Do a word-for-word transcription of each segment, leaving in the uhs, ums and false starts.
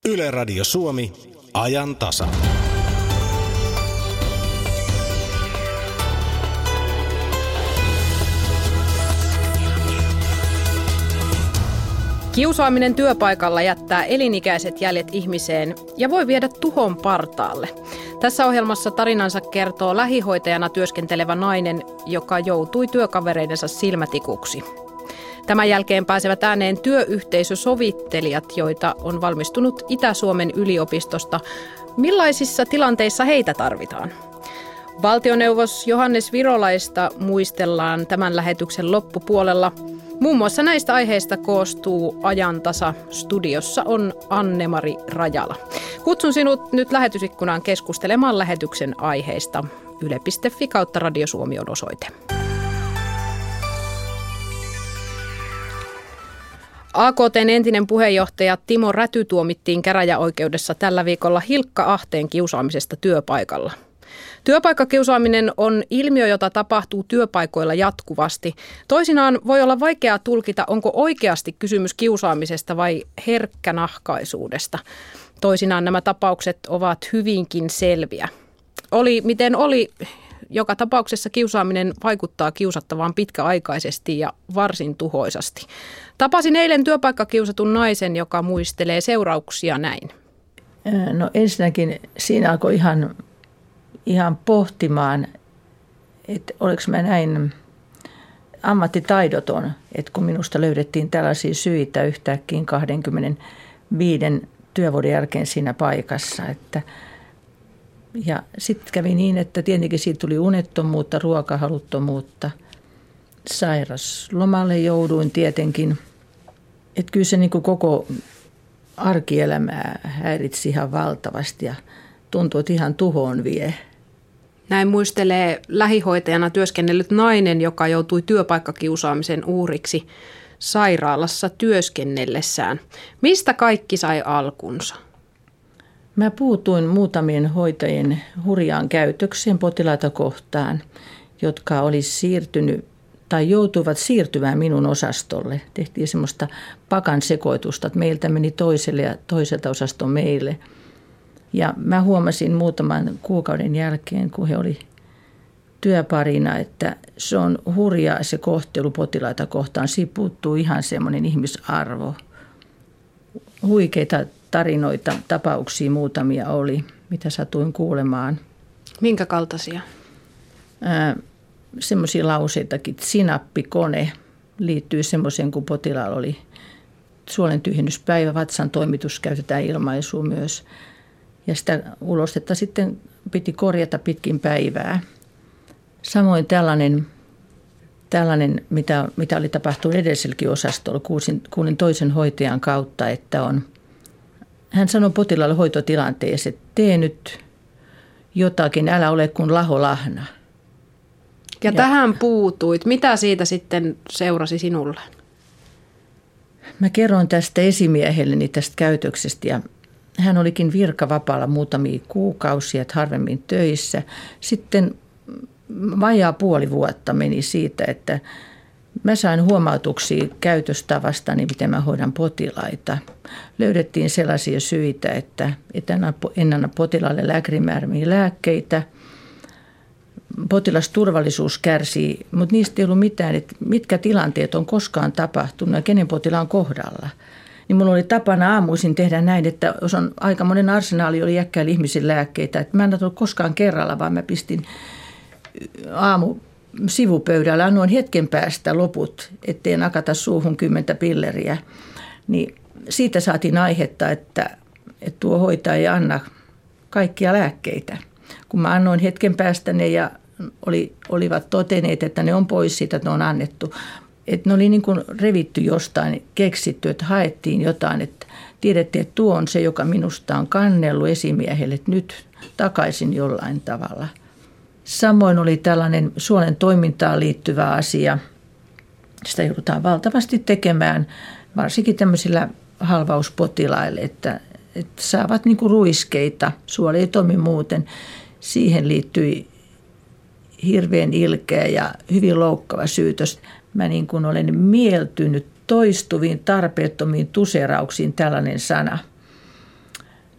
Yle Radio Suomi, ajan tasa. Kiusaaminen työpaikalla jättää elinikäiset jäljet ihmiseen ja voi viedä tuhon partaalle. Tässä ohjelmassa tarinansa kertoo lähihoitajana työskentelevä nainen, joka joutui työkavereidensa silmätikuksi. Tämän jälkeen pääsevät ääneen työyhteisösovittelijat, joita on valmistunut Itä-Suomen yliopistosta. Millaisissa tilanteissa heitä tarvitaan? Valtioneuvos Johannes Virolaista muistellaan tämän lähetyksen loppupuolella. Muun muassa näistä aiheista koostuu Ajan tasa. Studiossa on Anne-Mari Rajala. Kutsun sinut nyt lähetysikkunaan keskustelemaan lähetyksen aiheista. Yle piste fi kautta Radio Suomi on osoite. A K T:n entinen puheenjohtaja Timo Räty tuomittiin käräjäoikeudessa tällä viikolla Hilkka Ahteen kiusaamisesta työpaikalla. Työpaikkakiusaaminen on ilmiö, jota tapahtuu työpaikoilla jatkuvasti. Toisinaan voi olla vaikeaa tulkita, onko oikeasti kysymys kiusaamisesta vai herkkänahkaisuudesta. Toisinaan nämä tapaukset ovat hyvinkin selviä. Oli miten oli, joka tapauksessa kiusaaminen vaikuttaa kiusattavaan pitkäaikaisesti ja varsin tuhoisasti. Tapasin eilen työpaikkakiusatun naisen, joka muistelee seurauksia näin. No ensinnäkin siinä alkoi ihan... ihan pohtimaan, että oliko mä näin ammattitaidoton, että kun minusta löydettiin tällaisia syitä yhtäkkiä kaksikymmentäviisi työvuoden jälkeen siinä paikassa. Että, ja sitten kävi niin, että tietenkin siitä tuli unettomuutta, ruokahaluttomuutta. Sairaslomalle jouduin tietenkin. Että kyllä se niin kuin koko arkielämää häiritsi ihan valtavasti ja tuntui, että ihan tuhoon vie. Näin muistelee lähihoitajana työskennellyt nainen, joka joutui työpaikkakiusaamisen uhriksi sairaalassa työskennellessään. Mistä kaikki sai alkunsa? Mä puutuin muutamien hoitajien hurjaan käytökseen potilaita kohtaan, jotka olisi siirtynyt tai joutuivat siirtymään minun osastolle. Tehtiin semmoista pakan sekoitusta, että meiltä meni toiselle ja toiselta osaston meille. Ja mä huomasin muutaman kuukauden jälkeen, kun he oli työparina, että se on hurjaa se kohtelu potilaita kohtaan. Siitä puuttuu ihan semmoinen ihmisarvo. Huikeita tarinoita, tapauksia muutamia oli, mitä satuin kuulemaan. Minkä kaltaisia? Ää, semmoisia lauseitakin. Sinappikone liittyy semmoiseen, kun potilaalla oli suolen tyhjennyspäivä. Vatsan toimitus käytetään ilmaisua myös. Ja sitä ulostetta sitten piti korjata pitkin päivää. Samoin tällainen, tällainen mitä, mitä oli tapahtunut edelliselläkin osastolla, kuulin, kuulin toisen hoitajan kautta, että on, hän sanoi potilaalle hoitotilanteessa, että tee nyt jotakin, älä ole kuin laholahna. Ja, ja tähän puutuit. Mitä siitä sitten seurasi sinulle? Mä kerroin tästä esimiehelleni tästä käytöksestä ja hän olikin virkavapaalla muutamia kuukausia, että harvemmin töissä. Sitten vajaa puoli vuotta meni siitä, että mä sain huomautuksia käytöstavastani, miten mä hoidan potilaita. Löydettiin sellaisia syitä, että en anna potilaalle lääkärimäärämiä lääkkeitä. Potilasturvallisuus kärsii, mutta niistä ei ollut mitään, että mitkä tilanteet on koskaan tapahtunut ja kenen potilaan kohdalla. Niin mulla oli tapana aamuisin tehdä näin, että jos on aikamoinen arsenaali, oli jäkkäillä ihmisen lääkkeitä. Että mä en ollut koskaan kerralla, vaan mä pistin aamu sivupöydällä, annoin hetken päästä loput, ettei nakata suuhun kymmentä pilleriä. Niin siitä saatiin aihetta, että, että tuo hoitaja ei anna kaikkia lääkkeitä. Kun mä annoin hetken päästä ne ja oli, olivat toteneet, että ne on pois siitä, että ne on annettu. Että ne oli niin kuin revitty jostain, keksitty, että haettiin jotain, että tiedettiin, että tuo on se, joka minusta on kannellut esimiehelle, että nyt takaisin jollain tavalla. Samoin oli tällainen suolen toimintaan liittyvä asia. Sitä joudutaan valtavasti tekemään, varsinkin tämmöisillä halvauspotilaille, että, että saavat niin kuin ruiskeita, suoli ei toimi muuten. Siihen liittyi hirveän ilkeä ja hyvin loukkava syytös. Mä niin kuin olen mieltynyt toistuviin tarpeettomiin tuserauksiin, tällainen sana.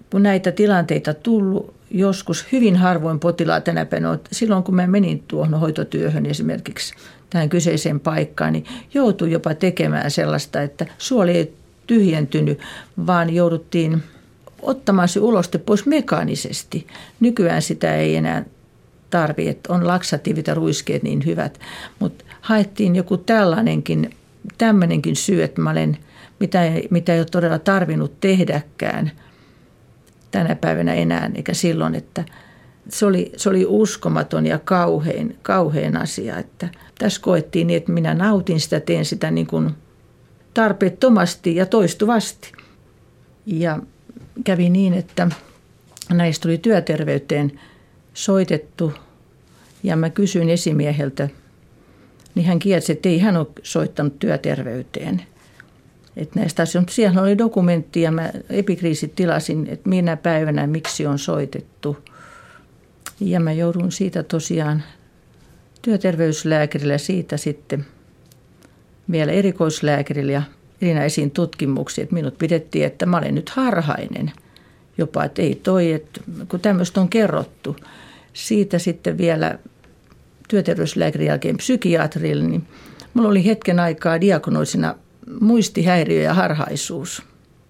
kun näitä tilanteita tullut joskus hyvin harvoin potilaat tänä päivänä. Silloin kun mä menin tuohon hoitotyöhön esimerkiksi tähän kyseiseen paikkaan, niin joutui jopa tekemään sellaista, että suoli ei tyhjentynyt, vaan jouduttiin ottamaan se uloste pois mekaanisesti. Nykyään sitä ei enää tarvitse, että on laksatiivit ja ruiskeet niin hyvät, mutta haettiin joku tällainenkin, tämmöinenkin syy, että mä olen, mitä, ei, mitä ei ole todella tarvinnut tehdäkään tänä päivänä enää, eikä silloin, että se oli, se oli uskomaton ja kauhein, kauhein asia, että tässä koettiin niin, että minä nautin sitä, teen sitä niin kuin tarpeettomasti ja toistuvasti. Ja kävi niin, että näistä tuli työterveyteen soitettu ja mä kysyin esimieheltä, niin hän kielsi, että ei hän ole soittanut työterveyteen. Että näistä asioista, siellä oli dokumentti ja mä epikriisit tilasin, että minä päivänä miksi on soitettu. Ja mä joudun siitä tosiaan työterveyslääkärille siitä sitten vielä erikoislääkärille ja erinäisiin tutkimuksiin, että minut pidettiin, että mä olen nyt harhainen jopa, että ei toi, että kun tämmöistä on kerrottu. Siitä sitten vielä työterveyslääkärin jälkeen psykiatrille, niin mulla oli hetken aikaa diagnoosina muistihäiriö ja harhaisuus.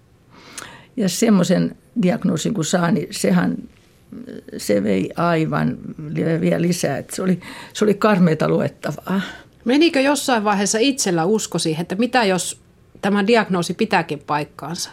Ja semmoisen diagnoosin kun saa, niin sehän se vei aivan vielä lisää. Että se oli, se oli karmeita luettavaa. Menikö jossain vaiheessa itsellä usko siihen, että mitä jos tämä diagnoosi pitääkin paikkaansa?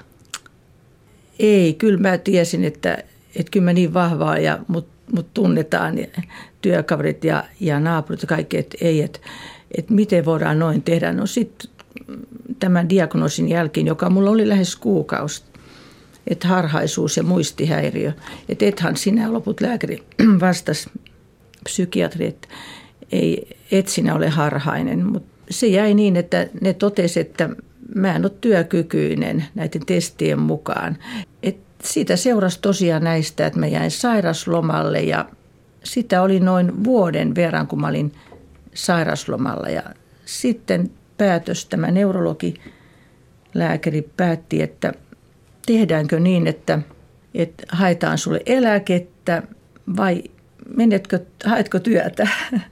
Ei, kyllä mä tiesin, että, että kyllä mä niin vahvaa ja mut, mut tunnetaan työkaverit ja, ja naapurit ja kaikki, että ei, että, että miten voidaan noin tehdä. No sitten tämän diagnoosin jälkeen, joka mulla oli lähes kuukausi, että harhaisuus ja muistihäiriö. Että ethän sinä, loput lääkäri vastasi psykiatri, että ei, et sinä ole harhainen. Mutta se jäi niin, että ne totesi, että mä en ole työkykyinen näiden testien mukaan. Et siitä seurasi tosiaan näistä, että mä jäin sairaslomalle ja sitä oli noin vuoden verran, kun mä olin sairaslomalla. Ja sitten päätös, tämä neurologilääkäri päätti, että tehdäänkö niin, että, että haetaan sulle eläkettä vai menetkö, haetko työtä?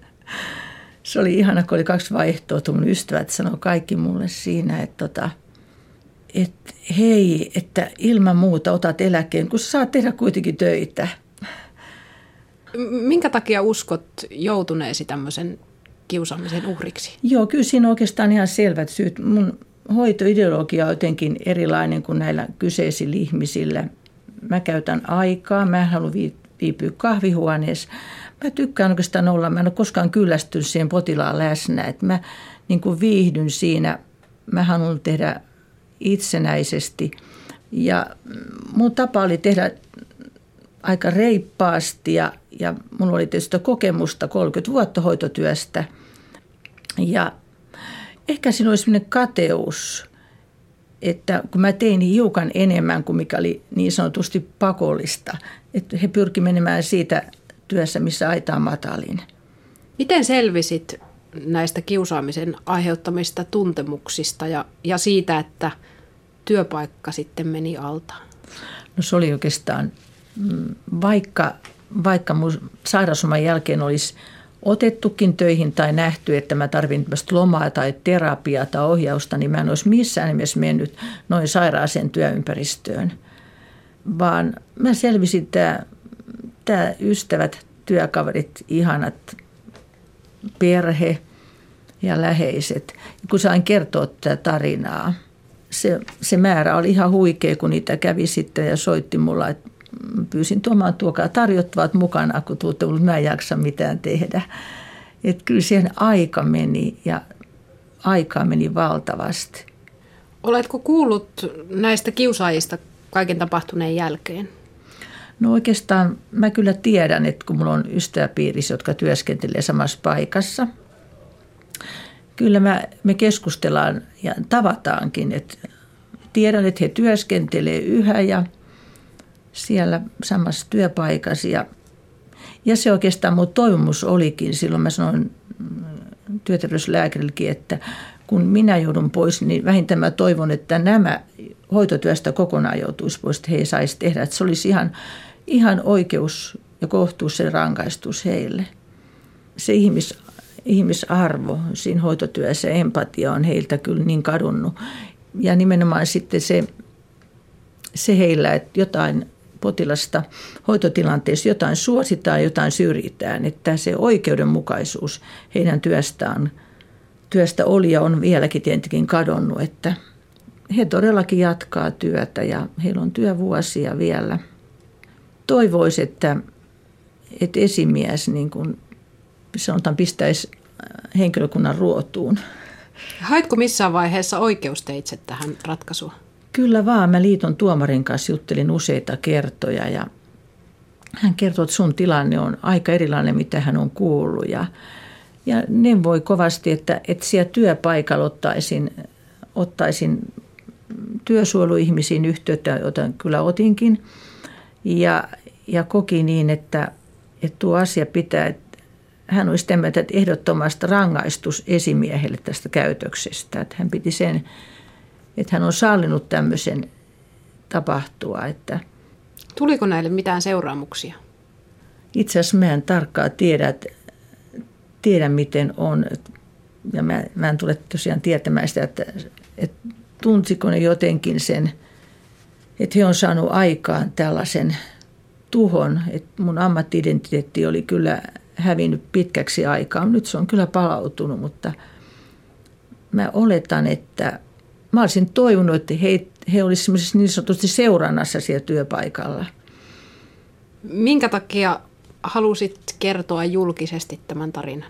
Se oli ihana, kun oli kaksi vaihtoehtoa. Mun ystävät sanoi kaikki mulle siinä, että, että, että hei, että ilman muuta otat eläkkeen, kun sä saat tehdä kuitenkin töitä. Minkä takia uskot joutuneesi tämmöisen kiusaamisen uhriksi? Joo, kyllä siinä on oikeastaan ihan selvät syyt. Mun hoitoideologia on jotenkin erilainen kuin näillä kyseisillä ihmisillä. Mä käytän aikaa, mä haluan viipyä kahvihuoneessa. Mä tykkään oikeastaan olla, mä en ole koskaan kyllästynyt siihen potilaan läsnä. Että mä niin kuin viihdyn siinä, mä haluan tehdä itsenäisesti. Ja mun tapa oli tehdä aika reippaasti ja, ja mulla oli tietysti kokemusta kolmekymmentä vuotta hoitotyöstä. Ja ehkä siinä oli sellainen kateus, että kun mä tein hiukan enemmän kuin mikä oli niin sanotusti pakollista, että he pyrkivät menemään siitä työssä, missä aita on matalin. Miten selvisit näistä kiusaamisen aiheuttamista tuntemuksista ja, ja siitä, että työpaikka sitten meni alta? No se oli oikeastaan, vaikka, vaikka mun sairausloman jälkeen olisi otettukin töihin tai nähty, että mä tarvin lomaa tai terapiaa tai ohjausta, niin mä en olisi missään nimessä mennyt noin sairaaseen työympäristöön. Vaan mä selvisin tämä, tämä ystävät, työkaverit, ihanat, perhe ja läheiset. Kun sain kertoa tätä tarinaa, se, se määrä oli ihan huikea, kun niitä kävi sitten ja soitti mulla, että pyysin tuomaan tuokaa tarjottavat mukana, kun tuutte, mutta mä en jaksa mitään tehdä. Että kyllä siihen aika meni ja aikaa meni valtavasti. Oletko kuullut näistä kiusaajista kaiken tapahtuneen jälkeen? No oikeastaan mä kyllä tiedän, että kun mulla on ystäväpiirissä, jotka työskentelee samassa paikassa, kyllä mä, me keskustellaan ja tavataankin, että tiedän, että he työskentelee yhä ja siellä samassa työpaikassa. Ja, ja se oikeastaan mun toivomus olikin, silloin mä sanoin työterveyslääkärillekin, että kun minä joudun pois, niin vähintään mä toivon, että nämä hoitotyöstä kokonaan joutuisi pois, että he ei saisi tehdä. Että se olisi ihan, ihan oikeus ja kohtuus se rangaistus heille. Se ihmis, ihmisarvo siinä hoitotyössä ja empatia on heiltä kyllä niin kadonnut. Ja nimenomaan sitten se, se heillä, että jotain potilasta hoitotilanteessa jotain suositaan, jotain syrjitään. Että se oikeudenmukaisuus heidän työstään, työstä oli ja on vieläkin tietenkin kadonnut, että he todellakin jatkaa työtä ja heillä on työvuosia vielä. Toivoisi, että, että esimies niin kuin sanotaan pistäisi henkilökunnan ruotuun. Haitko missään vaiheessa oikeusteitse tähän ratkaisuun? Kyllä vaan. Mä liiton tuomarin kanssa juttelin useita kertoja ja hän kertoi, että sun tilanne on aika erilainen, mitä hän on kuullut. Ja, ja ne voi kovasti, että, että siellä työpaikalla ottaisin, ottaisin työsuojeluihmisiin yhteyttä, jota kyllä otinkin. Ja, ja koki niin, että, että tuo asia pitää, että hän olisi tämmöinen, että ehdottomasti rangaistus esimiehelle tästä käytöksestä. Että hän piti sen, että hän on sallinut tämmöisen tapahtua. Että tuliko näille mitään seuraamuksia? Itse asiassa mä en tarkkaan tiedä, että, tiedä miten on. Ja mä, mä en tule tosiaan tietämään sitä, että, että tuntiko ne jotenkin sen, että he on saanut aikaan tällaisen tuhon. Että mun ammatti-identiteetti oli kyllä hävinnyt pitkäksi aikaa. Nyt se on kyllä palautunut, mutta mä oletan, että mä olisin toivonut, että he, he olisivat niin sanotusti seurannassa siellä työpaikalla. Minkä takia halusit kertoa julkisesti tämän tarinan?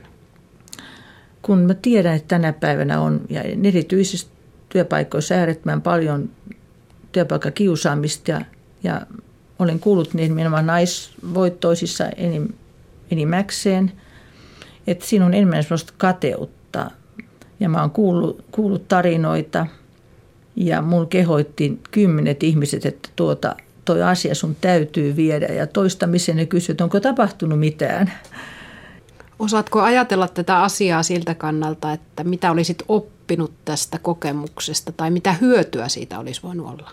Kun mä tiedän, että tänä päivänä on, ja erityisesti työpaikoissa äärettömän paljon työpaikkakiusaamista, ja, ja olen kuullut niin nimenomaan naisvoittoisissa enim, enimmäkseen, että siinä on enemmän sellaista kateutta. Ja mä oon kuullut, kuullut tarinoita, ja mulla kehoitti kymmenet ihmiset, että tuota, toi asia sun täytyy viedä. Ja toistamisen ne kysyivät, onko tapahtunut mitään. Osaatko ajatella tätä asiaa siltä kannalta, että mitä olisit oppinut tästä kokemuksesta tai mitä hyötyä siitä olisi voinut olla?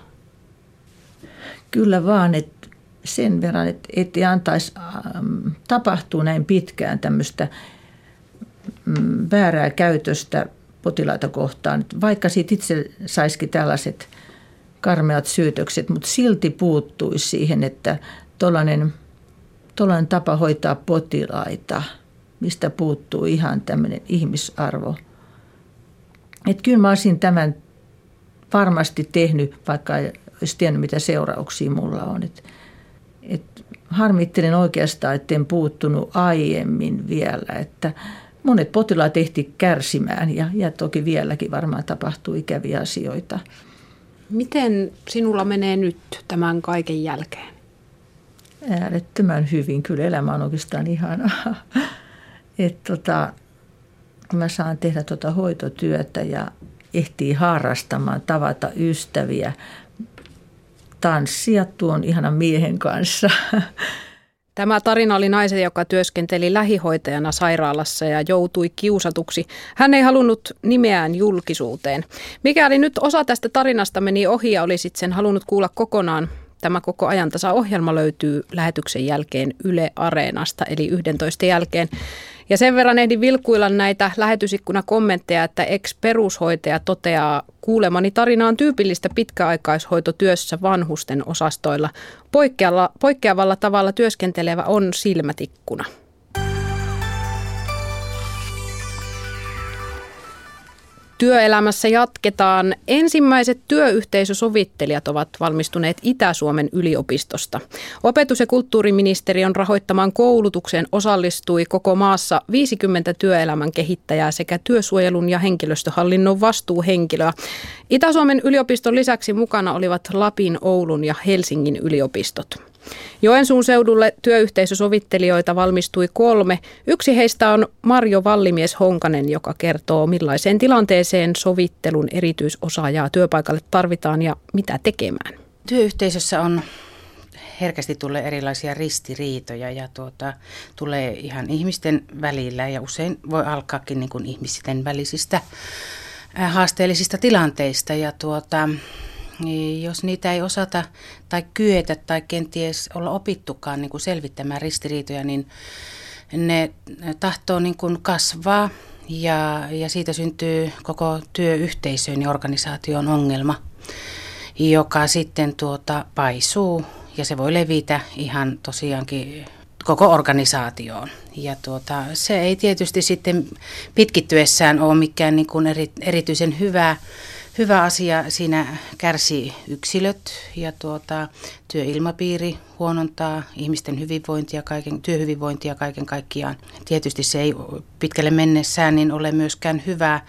Kyllä vaan, että sen verran, että ei antaisi ähm, tapahtua näin pitkään tämmöistä mm, väärää käytöstä potilaita kohtaan. Vaikka siitä itse saisikin tällaiset karmeat syytökset, mutta silti puuttuisi siihen, että tuollainen, tuollainen tapa hoitaa potilaita, mistä puuttuu ihan tämmöinen ihmisarvo. Että kyllä mä olisin tämän varmasti tehnyt, vaikka ei olisi tiennyt, mitä seurauksia mulla on. Et, et harmittelen oikeastaan, etten puuttunut aiemmin vielä, että monet potilaat ehti kärsimään ja, ja toki vieläkin varmaan tapahtuu ikäviä asioita. Miten sinulla menee nyt tämän kaiken jälkeen? Äärettömän hyvin. Kyllä elämä on oikeastaan ihanaa. Että tota, kun mä saan tehdä tuota hoitotyötä ja ehtii harrastamaan, tavata ystäviä, tanssia tuon ihanan miehen kanssa. Tämä tarina oli naisen, joka työskenteli lähihoitajana sairaalassa ja joutui kiusatuksi. Hän ei halunnut nimeään julkisuuteen. Mikäli nyt osa tästä tarinasta meni ohi ja olisit sen halunnut kuulla kokonaan, tämä koko Ajantasa-ohjelma löytyy lähetyksen jälkeen Yle Areenasta, eli yhdentoista jälkeen. Ja sen verran ehdin vilkuilla näitä lähetysikkuna-kommentteja, että ex-perushoitaja toteaa, kuulemani tarina on tyypillistä pitkäaikaishoitotyössä vanhusten osastoilla. Poikkeavalla, poikkeavalla tavalla työskentelevä on silmätikkuna. Työelämässä jatketaan. Ensimmäiset työyhteisösovittelijat ovat valmistuneet Itä-Suomen yliopistosta. Opetus- ja kulttuuriministeriön rahoittamaan koulutukseen osallistui koko maassa viisikymmentä työelämän kehittäjää sekä työsuojelun ja henkilöstöhallinnon vastuuhenkilöä. Itä-Suomen yliopiston lisäksi mukana olivat Lapin, Oulun ja Helsingin yliopistot. Joensuun seudulle työyhteisösovittelijoita valmistui kolme. Yksi heistä on Marjo Vallimies-Honkanen, joka kertoo, millaiseen tilanteeseen sovittelun erityisosaajaa työpaikalle tarvitaan ja mitä tekemään. Työyhteisössä on herkästi tulee erilaisia ristiriitoja ja tuota, tulee ihan ihmisten välillä ja usein voi alkaakin niin kuin ihmisten välisistä haasteellisista tilanteista ja tuota, jos niitä ei osata tai kyetä tai kenties olla opittukaan niin kuin selvittämään ristiriitoja, niin ne tahtoo niin kuin kasvaa ja, ja siitä syntyy koko työyhteisöön ja organisaation ongelma, joka sitten tuota paisuu ja se voi levitä ihan tosiaankin koko organisaatioon. Ja tuota, se ei tietysti sitten pitkittyessään ole mikään niin kuin eri, erityisen hyvä, hyvä asia. Siinä kärsii yksilöt ja tuota, työilmapiiri huonontaa ihmisten hyvinvointia, kaiken, työhyvinvointia kaiken kaikkiaan. Tietysti se ei pitkälle mennessään niin ole myöskään hyvä,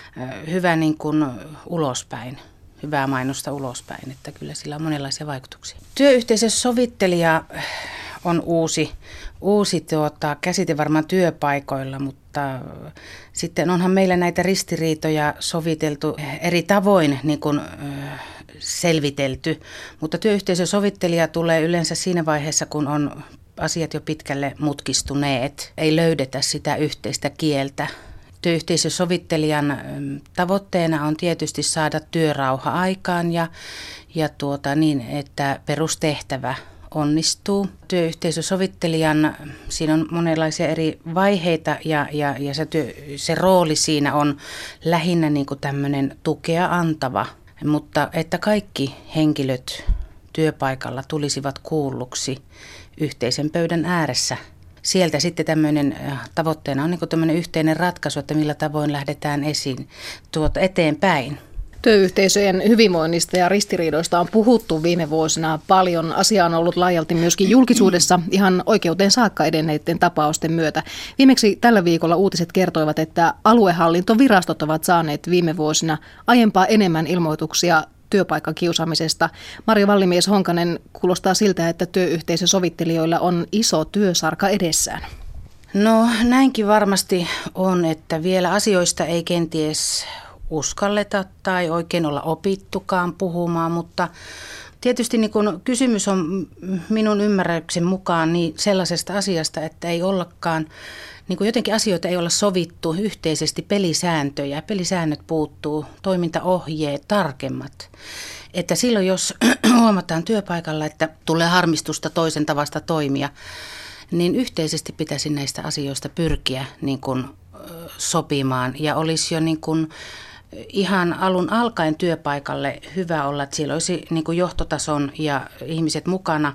hyvä niin kuin ulospäin. Hyvää mainosta ulospäin, että kyllä sillä on monenlaisia vaikutuksia. Työyhteisösovittelija on uusi, uusi tuota, käsite varmaan työpaikoilla, mutta sitten onhan meillä näitä ristiriitoja soviteltu eri tavoin niin kuin, äh, selvitelty, mutta työyhteisösovittelija tulee yleensä siinä vaiheessa, kun on asiat jo pitkälle mutkistuneet, ei löydetä sitä yhteistä kieltä. Työyhteisösovittelijan tavoitteena on tietysti saada työrauha aikaan ja, ja tuota, niin, että perustehtävä onnistuu. Työyhteisösovittelijan, siinä on monenlaisia eri vaiheita ja, ja, ja se, työ, se rooli siinä on lähinnä niin kuin tämmöinen tukea antava, mutta että kaikki henkilöt työpaikalla tulisivat kuulluksi yhteisen pöydän ääressä. Sieltä sitten tämmöinen tavoitteena on niin kuin tämmöinen yhteinen ratkaisu, että millä tavoin lähdetään esiin tuota eteenpäin. Työyhteisöjen hyvinvoinnista ja ristiriidoista on puhuttu viime vuosina paljon. Asia on ollut laajalti myöskin julkisuudessa ihan oikeuteen saakka edenneiden tapausten myötä. Viimeksi tällä viikolla uutiset kertoivat, että aluehallintovirastot ovat saaneet viime vuosina aiempaa enemmän ilmoituksia työpaikkakiusaamisesta. Marjo Vallimies-Honkanen, kuulostaa siltä, että työyhteisösovittelijoilla on iso työsarka edessään. No näinkin varmasti on, että vielä asioista ei kenties uskalleta tai oikein olla opittukaan puhumaan, mutta tietysti niin kun kysymys on minun ymmärryksen mukaan niin sellaisesta asiasta, että ei ollakaan, niin kuin jotenkin asioita ei olla sovittu yhteisesti, pelisääntöjä, pelisäännöt puuttuu, toimintaohjeet, tarkemmat. Että silloin jos huomataan työpaikalla, että tulee harmistusta toisen tavasta toimia, niin yhteisesti pitäisi näistä asioista pyrkiä niin kuin sopimaan ja olisi jo niin kuin ihan alun alkaen työpaikalle hyvä olla, että siellä olisi niin kuin johtotason ja ihmiset mukana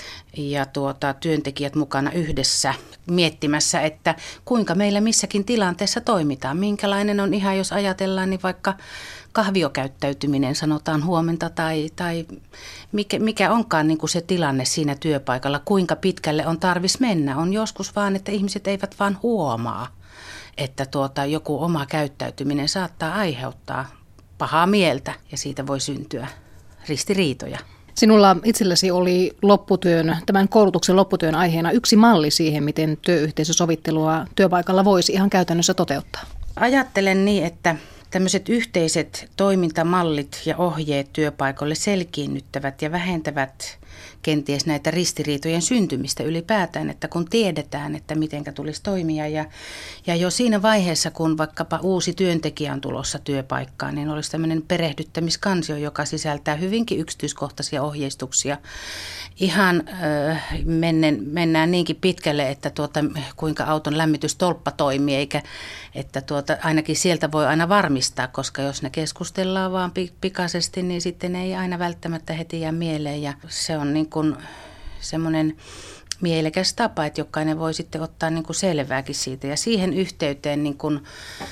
ja tuota, työntekijät mukana yhdessä miettimässä, että kuinka meillä missäkin tilanteessa toimitaan. Minkälainen on ihan, jos ajatellaan, niin vaikka kahviokäyttäytyminen sanotaan huomenta tai, tai mikä, mikä onkaan niin kuin se tilanne siinä työpaikalla, kuinka pitkälle on tarvis mennä. On joskus vaan, että ihmiset eivät vaan huomaa, että tuota, joku oma käyttäytyminen saattaa aiheuttaa pahaa mieltä ja siitä voi syntyä ristiriitoja. Sinulla itselläsi oli lopputyön, tämän koulutuksen lopputyön aiheena yksi malli siihen, miten työyhteisösovittelua työpaikalla voisi ihan käytännössä toteuttaa. Ajattelen niin, että tämmöiset yhteiset toimintamallit ja ohjeet työpaikoille selkiinnyttävät ja vähentävät kenties näitä ristiriitojen syntymistä ylipäätään, että kun tiedetään, että mitenkä tulisi toimia ja, ja jo siinä vaiheessa, kun vaikkapa uusi työntekijä on tulossa työpaikkaan, niin olisi tämmöinen perehdyttämiskansio, joka sisältää hyvinkin yksityiskohtaisia ohjeistuksia. Ihan äh, mennen, mennään niinkin pitkälle, että tuota, kuinka auton lämmitystolppa toimii, eikä että tuota, ainakin sieltä voi aina varmistaa, koska jos ne keskustellaan vaan pikaisesti, niin sitten ei aina välttämättä heti jää mieleen ja se on niin kuin semmoinen mielekäs tapa, että jokainen voi sitten ottaa niin kuin selvääkin siitä ja siihen yhteyteen niin kuin,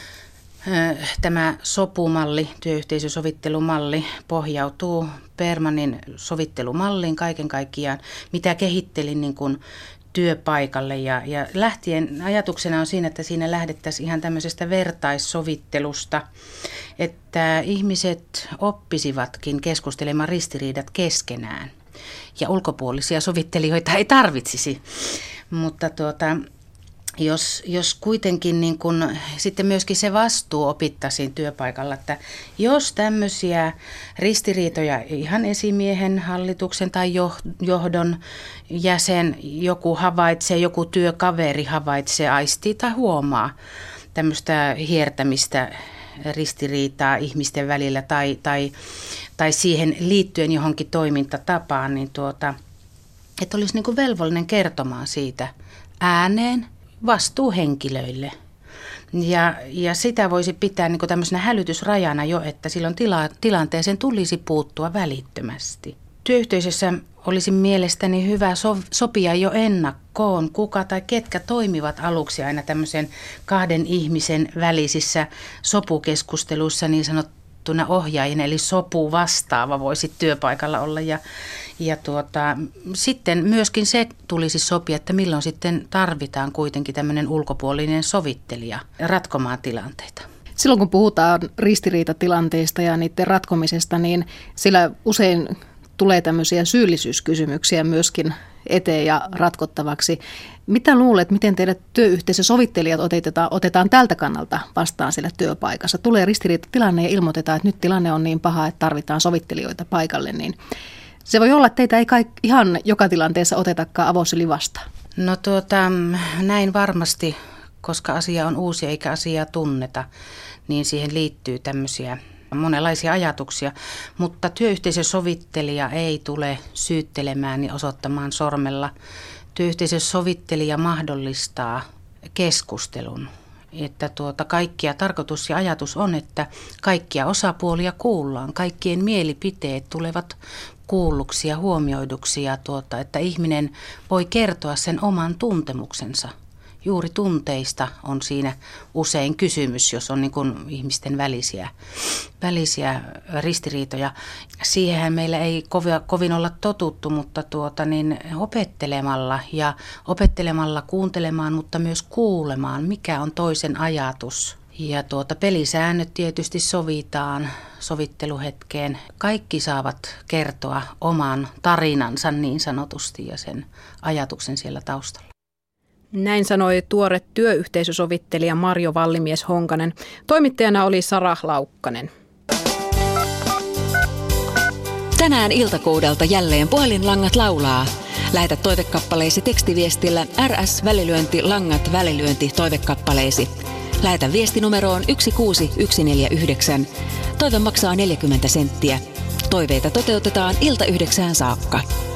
äh, tämä sopumalli, työyhteisösovittelumalli pohjautuu Bermanin sovittelumalliin kaiken kaikkiaan, mitä kehittelin niin kuin työpaikalle ja, ja lähtien ajatuksena on siinä, että siinä lähdettäisiin ihan tämmöisestä vertaissovittelusta, että ihmiset oppisivatkin keskustelemaan ristiriidat keskenään ja ulkopuolisia sovittelijoita ei tarvitsisi, mutta tuota, jos, jos kuitenkin niin kun, sitten myöskin se vastuu opittaisiin työpaikalla, että jos tämmöisiä ristiriitoja ihan esimiehen, hallituksen tai johdon jäsen joku havaitsee, joku työkaveri havaitsee, aistii tai huomaa tämmöistä hiertämistä ristiriitaa ihmisten välillä tai, tai, tai siihen liittyen johonkin toimintatapaan, niin tuota, että olisi niin kuin velvollinen kertomaan siitä ääneen vastuuhenkilöille. Ja, ja sitä voisi pitää niin kuin tämmöisenä hälytysrajana jo, että silloin tila, tilanteeseen tulisi puuttua välittömästi. Työyhteisössä olisi mielestäni hyvä so, sopia jo ennakkoon, kuka tai ketkä toimivat aluksi aina tämmöisen kahden ihmisen välisissä sopukeskusteluissa niin sanottuna ohjaajina, eli sopu vastaava voisi työpaikalla olla. Ja, ja tuota, sitten myöskin se tulisi sopia, että milloin sitten tarvitaan kuitenkin tämmöinen ulkopuolinen sovittelija ratkomaan tilanteita. Silloin kun puhutaan ristiriitatilanteista ja niiden ratkomisesta, niin sillä usein tulee tämmöisiä syyllisyyskysymyksiä myöskin eteen ja ratkottavaksi. Mitä luulet, miten teidät työyhteisösovittelijat otetaan, otetaan tältä kannalta vastaan siellä työpaikassa? Tulee ristiriitatilanne ja ilmoitetaan, että nyt tilanne on niin paha, että tarvitaan sovittelijoita paikalle. Niin se voi olla, että teitä ei kaik, ihan joka tilanteessa otetakaan avosyli vastaan. No tuota, näin varmasti, koska asia on uusi eikä asiaa tunneta, niin siihen liittyy tämmöisiä monenlaisia ajatuksia, mutta työyhteisösovittelija ei tule syyttelemään ja osoittamaan sormella. Työyhteisösovittelija mahdollistaa keskustelun, että tuota kaikkia tarkoitus ja ajatus on, että kaikkia osapuolia kuullaan, kaikkien mielipiteet tulevat kuulluksi ja huomioiduksi ja tuota, että ihminen voi kertoa sen oman tuntemuksensa. Juuri tunteista on siinä usein kysymys, jos on niin kuin ihmisten välisiä, välisiä ristiriitoja. Siihenhän meillä ei kovin, kovin olla totuttu, mutta tuota, niin opettelemalla ja opettelemalla kuuntelemaan, mutta myös kuulemaan, mikä on toisen ajatus. Ja tuota, pelisäännöt tietysti sovitaan sovitteluhetkeen. Kaikki saavat kertoa oman tarinansa niin sanotusti ja sen ajatuksen siellä taustalla. Näin sanoi tuore työyhteisösovittelija Marjo Vallimies-Honkanen. Toimittajana oli Sara Laukkanen. Tänään iltakuudelta jälleen puhelinlangat laulaa. Lähetä toivekappaleesi tekstiviestillä R S välilyönti langat välilyönti toivekappaleesi. Lähetä viesti numeroon yksi kuusi yksi neljä yhdeksän. Toive maksaa neljäkymmentä senttiä. Toiveita toteutetaan ilta yhdeksään saakka.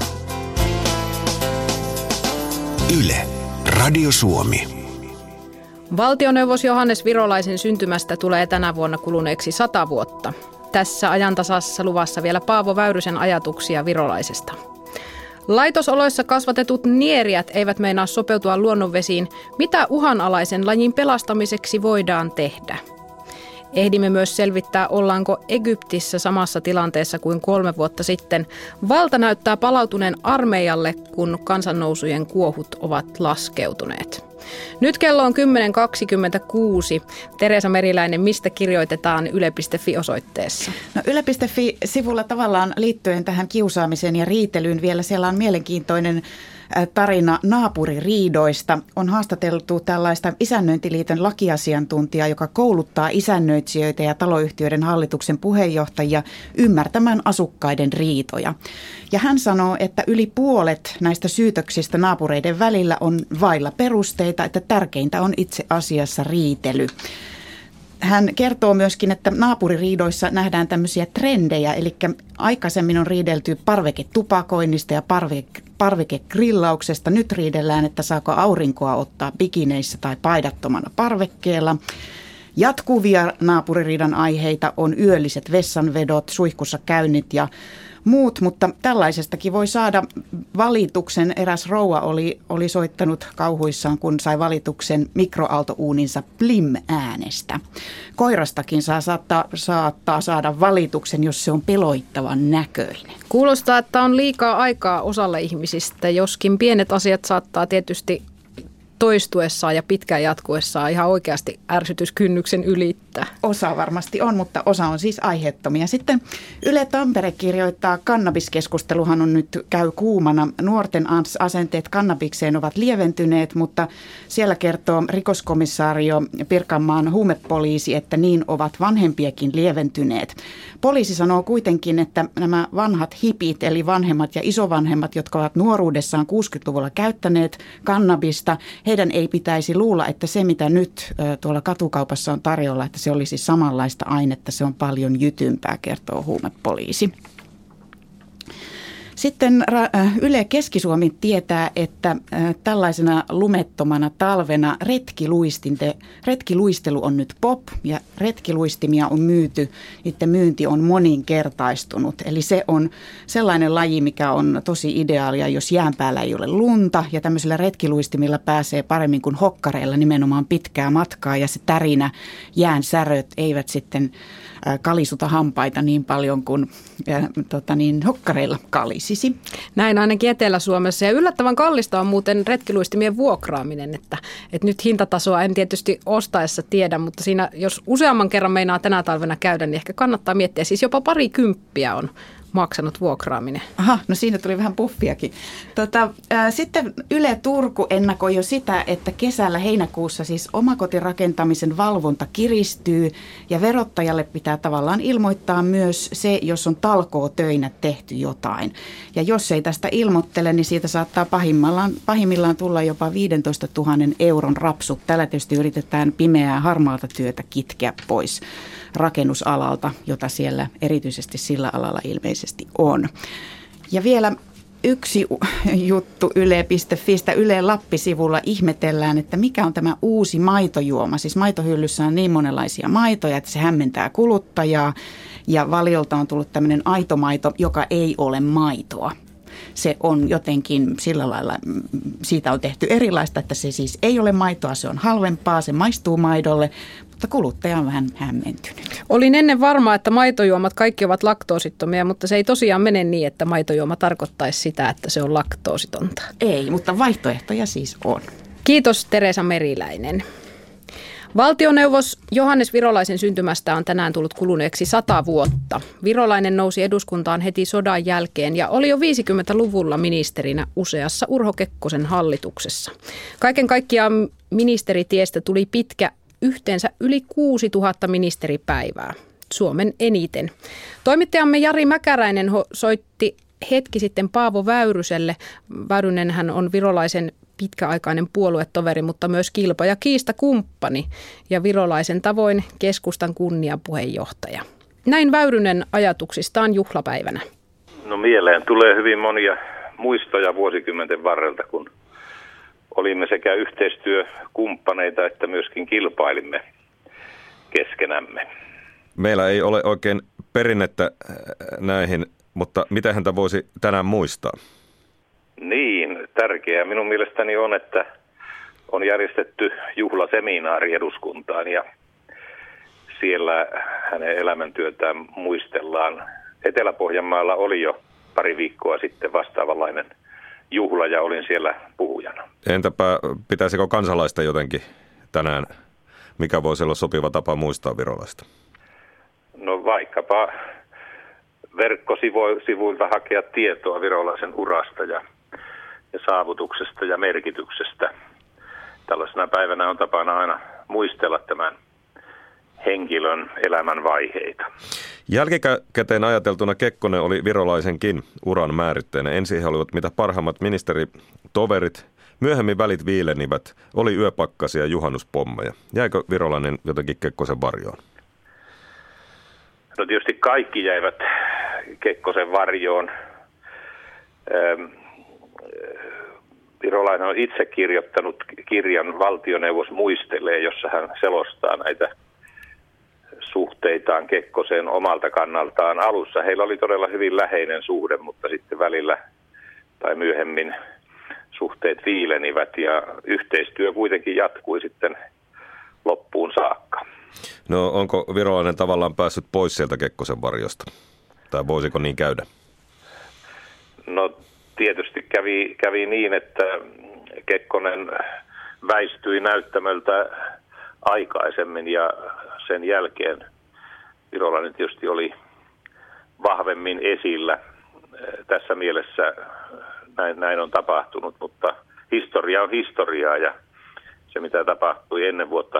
Yle. Radio Suomi. Valtioneuvos Johannes Virolaisen syntymästä tulee tänä vuonna kuluneeksi sata vuotta. Tässä ajantasassa luvassa vielä Paavo Väyrysen ajatuksia Virolaisesta. Laitosoloissa kasvatetut nieriät eivät meinaa sopeutua luonnonvesiin. Mitä uhanalaisen lajin pelastamiseksi voidaan tehdä? Ehdimme myös selvittää, ollaanko Egyptissä samassa tilanteessa kuin kolme vuotta sitten. Valta näyttää palautuneen armeijalle, kun kansannousujen kuohut ovat laskeutuneet. Nyt kello on kymmenen kaksikymmentäkuusi. Teresa Meriläinen, mistä kirjoitetaan yle piste fi-osoitteessa? No, yle piste fi-sivulla tavallaan liittyen tähän kiusaamiseen ja riitelyyn vielä siellä on mielenkiintoinen tarina naapuririidoista. On haastateltu tällaista Isännöintiliiton lakiasiantuntijaa, joka kouluttaa isännöitsijöitä ja taloyhtiöiden hallituksen puheenjohtajia ymmärtämään asukkaiden riitoja. Ja hän sanoo, että yli puolet näistä syytöksistä naapureiden välillä on vailla perusteita, että tärkeintä on itse asiassa riitely. Hän kertoo myöskin, että naapuririidoissa nähdään tämmöisiä trendejä, eli aikaisemmin on riidelty parveketupakoinnista ja parveke, parvekegrillauksesta. Nyt riidellään, että saako aurinkoa ottaa bikineissä tai paidattomana parvekkeella. Jatkuvia naapuririidan aiheita on yölliset vessanvedot, suihkussa käynnit ja muut, mutta tällaisestakin voi saada valituksen. Eräs rouva oli, oli soittanut kauhuissaan, kun sai valituksen mikroaaltouuninsa Blim-äänestä. Koirastakin saa saattaa, saattaa saada valituksen, jos se on peloittavan näköinen. Kuulostaa, että on liikaa aikaa osalle ihmisistä, joskin pienet asiat saattaa tietysti toistuessaan ja pitkään jatkuessaan ihan oikeasti ärsytyskynnyksen ylittää. Osa varmasti on, mutta osa on siis aiheettomia. Sitten Yle Tampere kirjoittaa, kannabiskeskusteluhan on nyt käy kuumana. Nuorten asenteet kannabikseen ovat lieventyneet, mutta siellä kertoo rikoskomissaario Pirkanmaan huumepoliisi, että niin ovat vanhempiakin lieventyneet. Poliisi sanoo kuitenkin, että nämä vanhat hipit, eli vanhemmat ja isovanhemmat, jotka ovat nuoruudessaan kuusikymmentäluvulla käyttäneet kannabista, heidän ei pitäisi luulla, että se mitä nyt tuolla katukaupassa on tarjolla, että se olisi samanlaista ainetta, se on paljon jytympää, kertoo huumepoliisi. Sitten Yle Keski-Suomi tietää, että tällaisena lumettomana talvena retkiluistelu on nyt pop ja retkiluistimia on myyty, niiden myynti on moninkertaistunut. Eli se on sellainen laji, mikä on tosi ideaalia, jos jään päällä ei ole lunta ja tämmöisillä retkiluistimilla pääsee paremmin kuin hokkareilla nimenomaan pitkää matkaa ja se tärinä, jään säröt eivät sitten kalisuta hampaita niin paljon kuin äh, tota niin, hokkareilla kalisisi. Näin ainakin Etelä-Suomessa. Ja yllättävän kallista on muuten retkiluistimien vuokraaminen, että, että nyt hintatasoa en tietysti ostaessa tiedä, mutta siinä jos useamman kerran meinaa tänä talvena käydä, niin ehkä kannattaa miettiä. Siis jopa pari kymppiä on maksanut vuokraaminen. Aha, no siinä tuli vähän puffiakin. Tota, ää, sitten Yle Turku ennakoi jo sitä, että kesällä heinäkuussa siis omakotirakentamisen valvonta kiristyy ja verottajalle pitää tavallaan ilmoittaa myös se, jos on talkootöinä tehty jotain. Ja jos ei tästä ilmoittele, niin siitä saattaa pahimmillaan, pahimmillaan tulla jopa viisitoista tuhatta euron rapsut. Tällä tietysti yritetään pimeää harmaalta työtä kitkeä pois rakennusalalta, jota siellä erityisesti sillä alalla ilmeisesti on. Ja vielä yksi juttu yle piste fistä Yle Lappi-sivulla ihmetellään, että mikä on tämä uusi maitojuoma. Siis maitohyllyssä on niin monenlaisia maitoja, että se hämmentää kuluttajaa ja Valiolta on tullut tämmöinen aitomaito, joka ei ole maitoa. Se on jotenkin sillä lailla, siitä on tehty erilaista, että se siis ei ole maitoa, se on halvempaa, se maistuu maidolle, mutta kuluttaja on vähän hämmentynyt. Olin ennen varma, että maitojuomat kaikki ovat laktoosittomia, mutta se ei tosiaan mene niin, että maitojuoma tarkoittaisi sitä, että se on laktoositonta. Ei, mutta vaihtoehtoja siis on. Kiitos Teresa Meriläinen. Valtioneuvos Johannes Virolaisen syntymästä on tänään tullut kuluneeksi sata vuotta. Virolainen nousi eduskuntaan heti sodan jälkeen ja oli jo viisikymmentäluvulla ministerinä useassa Urho Kekkosen hallituksessa. Kaiken kaikkiaan ministeritiestä tuli pitkä, yhteensä yli kuusituhatta ministeripäivää, Suomen eniten. Toimittajamme Jari Mäkäräinen soitti hetki sitten Paavo Väyryselle. Väyrynenhän on Virolaisen pitkäaikainen puoluetoveri, mutta myös kilpa- ja kiistakumppani ja Virolaisen tavoin keskustan kunniapuheenjohtaja. Näin Väyrynen ajatuksistaan juhlapäivänä. No mieleen tulee hyvin monia muistoja vuosikymmenten varrelta, kun olimme sekä yhteistyökumppaneita että myöskin kilpailimme keskenämme. Meillä ei ole oikein perinnettä näihin, mutta mitä häntä voisi tänään muistaa? Niin, tärkeää minun mielestäni on, että on järjestetty juhlaseminaari eduskuntaan ja siellä hänen elämäntyötään muistellaan. Etelä-Pohjanmaalla oli jo pari viikkoa sitten vastaavanlainen juhla ja olin siellä puhujana. Entäpä pitäisikö kansalaista jotenkin tänään, mikä voisi olla sopiva tapa muistaa Virolaista? No vaikkapa verkkosivuilta hakea tietoa Virolaisen urasta ja, ja saavutuksesta ja merkityksestä. Tällaisena päivänä on tapana aina muistella tämän henkilön elämän vaiheita. Jälkikäteen ajateltuna Kekkonen oli Virolaisenkin uran määritteenä. Ensin he olivat mitä parhaimmat ministeritoverit. Myöhemmin välit viilenivät. Oli yöpakkasia ja juhannuspommeja. Jäikö Virolainen jotenkin Kekkosen varjoon? No tietysti kaikki jäivät Kekkosen varjoon. Virolainen on itse kirjoittanut kirjan Valtioneuvos muistelee, jossa hän selostaa näitä suhteitaan Kekkoseen omalta kannaltaan. Alussa heillä oli todella hyvin läheinen suhde, mutta sitten välillä tai myöhemmin suhteet viilenivät ja yhteistyö kuitenkin jatkui sitten loppuun saakka. No onko Virolainen tavallaan päässyt pois sieltä Kekkosen varjosta? Tai voisiko niin käydä? No tietysti kävi, kävi niin, että Kekkonen väistyi näyttämöltä aikaisemmin ja sen jälkeen Virolainen tietysti oli vahvemmin esillä. Tässä mielessä näin, näin on tapahtunut, mutta historia on historiaa ja se mitä tapahtui ennen vuotta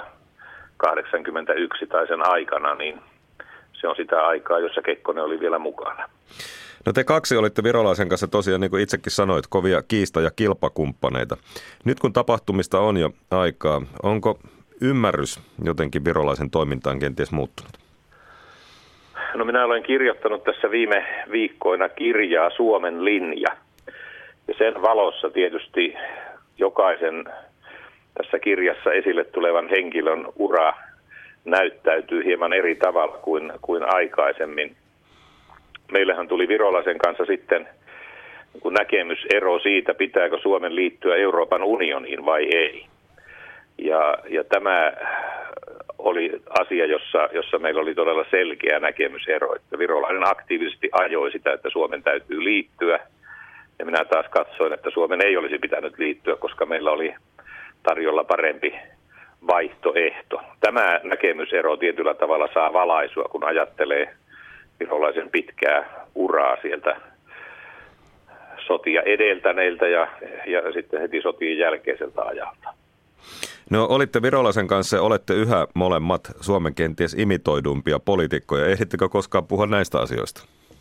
kahdeksankymmentäyksi tai sen aikana, niin se on sitä aikaa, jossa Kekkonen oli vielä mukana. No te kaksi olitte Virolaisen kanssa tosiaan, niin kuin itsekin sanoit, kovia kiista- ja kilpakumppaneita. Nyt kun tapahtumista on jo aikaa, onko ymmärrys jotenkin Virolaisen toimintaan kenties muuttunut? No minä olen kirjoittanut tässä viime viikkoina kirjaa Suomen linja. Ja sen valossa tietysti jokaisen tässä kirjassa esille tulevan henkilön ura näyttäytyy hieman eri tavalla kuin, kuin aikaisemmin. Meillähän tuli Virolaisen kanssa sitten näkemysero siitä, pitääkö Suomen liittyä Euroopan unioniin vai ei. Ja, ja tämä oli asia, jossa, jossa meillä oli todella selkeä näkemysero, että Virolainen aktiivisesti ajoi sitä, että Suomen täytyy liittyä. Ja minä taas katsoin, että Suomen ei olisi pitänyt liittyä, koska meillä oli tarjolla parempi vaihtoehto. Tämä näkemysero tietyllä tavalla saa valaisua, kun ajattelee Virolaisen pitkää uraa sieltä sotia edeltäneiltä ja, ja sitten heti sotien jälkeiseltä ajalta. No olitte Virolaisen kanssa ja olette yhä molemmat Suomen kenties imitoidumpia poliitikkoja. Ehdittekö koskaan puhua näistä asioista?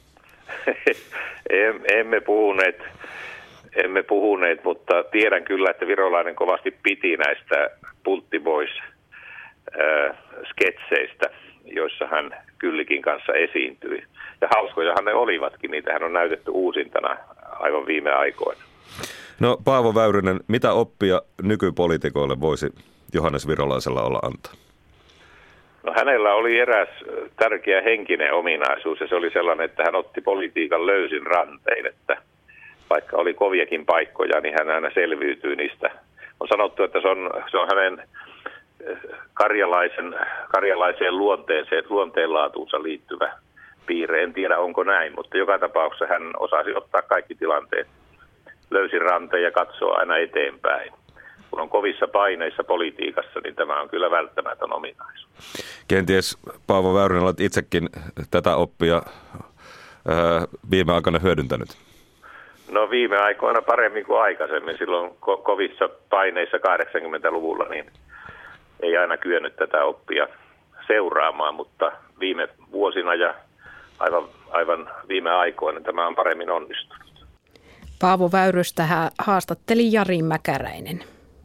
Emme puhuneet, emme puhuneet, mutta tiedän kyllä, että Virolainen kovasti piti näistä Pultti Boys-sketseistä, joissa hän Kyllikin kanssa esiintyi. Ja hauskojahan ne olivatkin, niitähän on näytetty uusintana aivan viime aikoina. No Paavo Väyrynen, mitä oppia nykypoliitikoille voisi Johannes Virolaisella olla antaa? No hänellä oli eräs tärkeä henkinen ominaisuus ja se oli sellainen, että hän otti politiikan löysin rantein, että vaikka oli koviakin paikkoja, niin hän aina selviytyi niistä. On sanottu, että se on, se on hänen karjalaisen, karjalaiseen luonteeseen, luonteenlaatuunsa liittyvä piirre. En tiedä, onko näin, mutta joka tapauksessa hän osasi ottaa kaikki tilanteet löysin ranteen ja katsoa aina eteenpäin. Kun on kovissa paineissa politiikassa, niin tämä on kyllä välttämätön ominaisuus. Kenties Paavo Väyrynen olet itsekin tätä oppia ää, viime aikoina hyödyntänyt? No viime aikoina paremmin kuin aikaisemmin. Silloin ko- kovissa paineissa kahdeksankymmentäluvulla niin ei aina kyennyt tätä oppia seuraamaan, mutta viime vuosina ja aivan, aivan viime aikoina tämä on paremmin onnistunut. Paavo Väyrystä haastatteli Jari Mäkäräinen.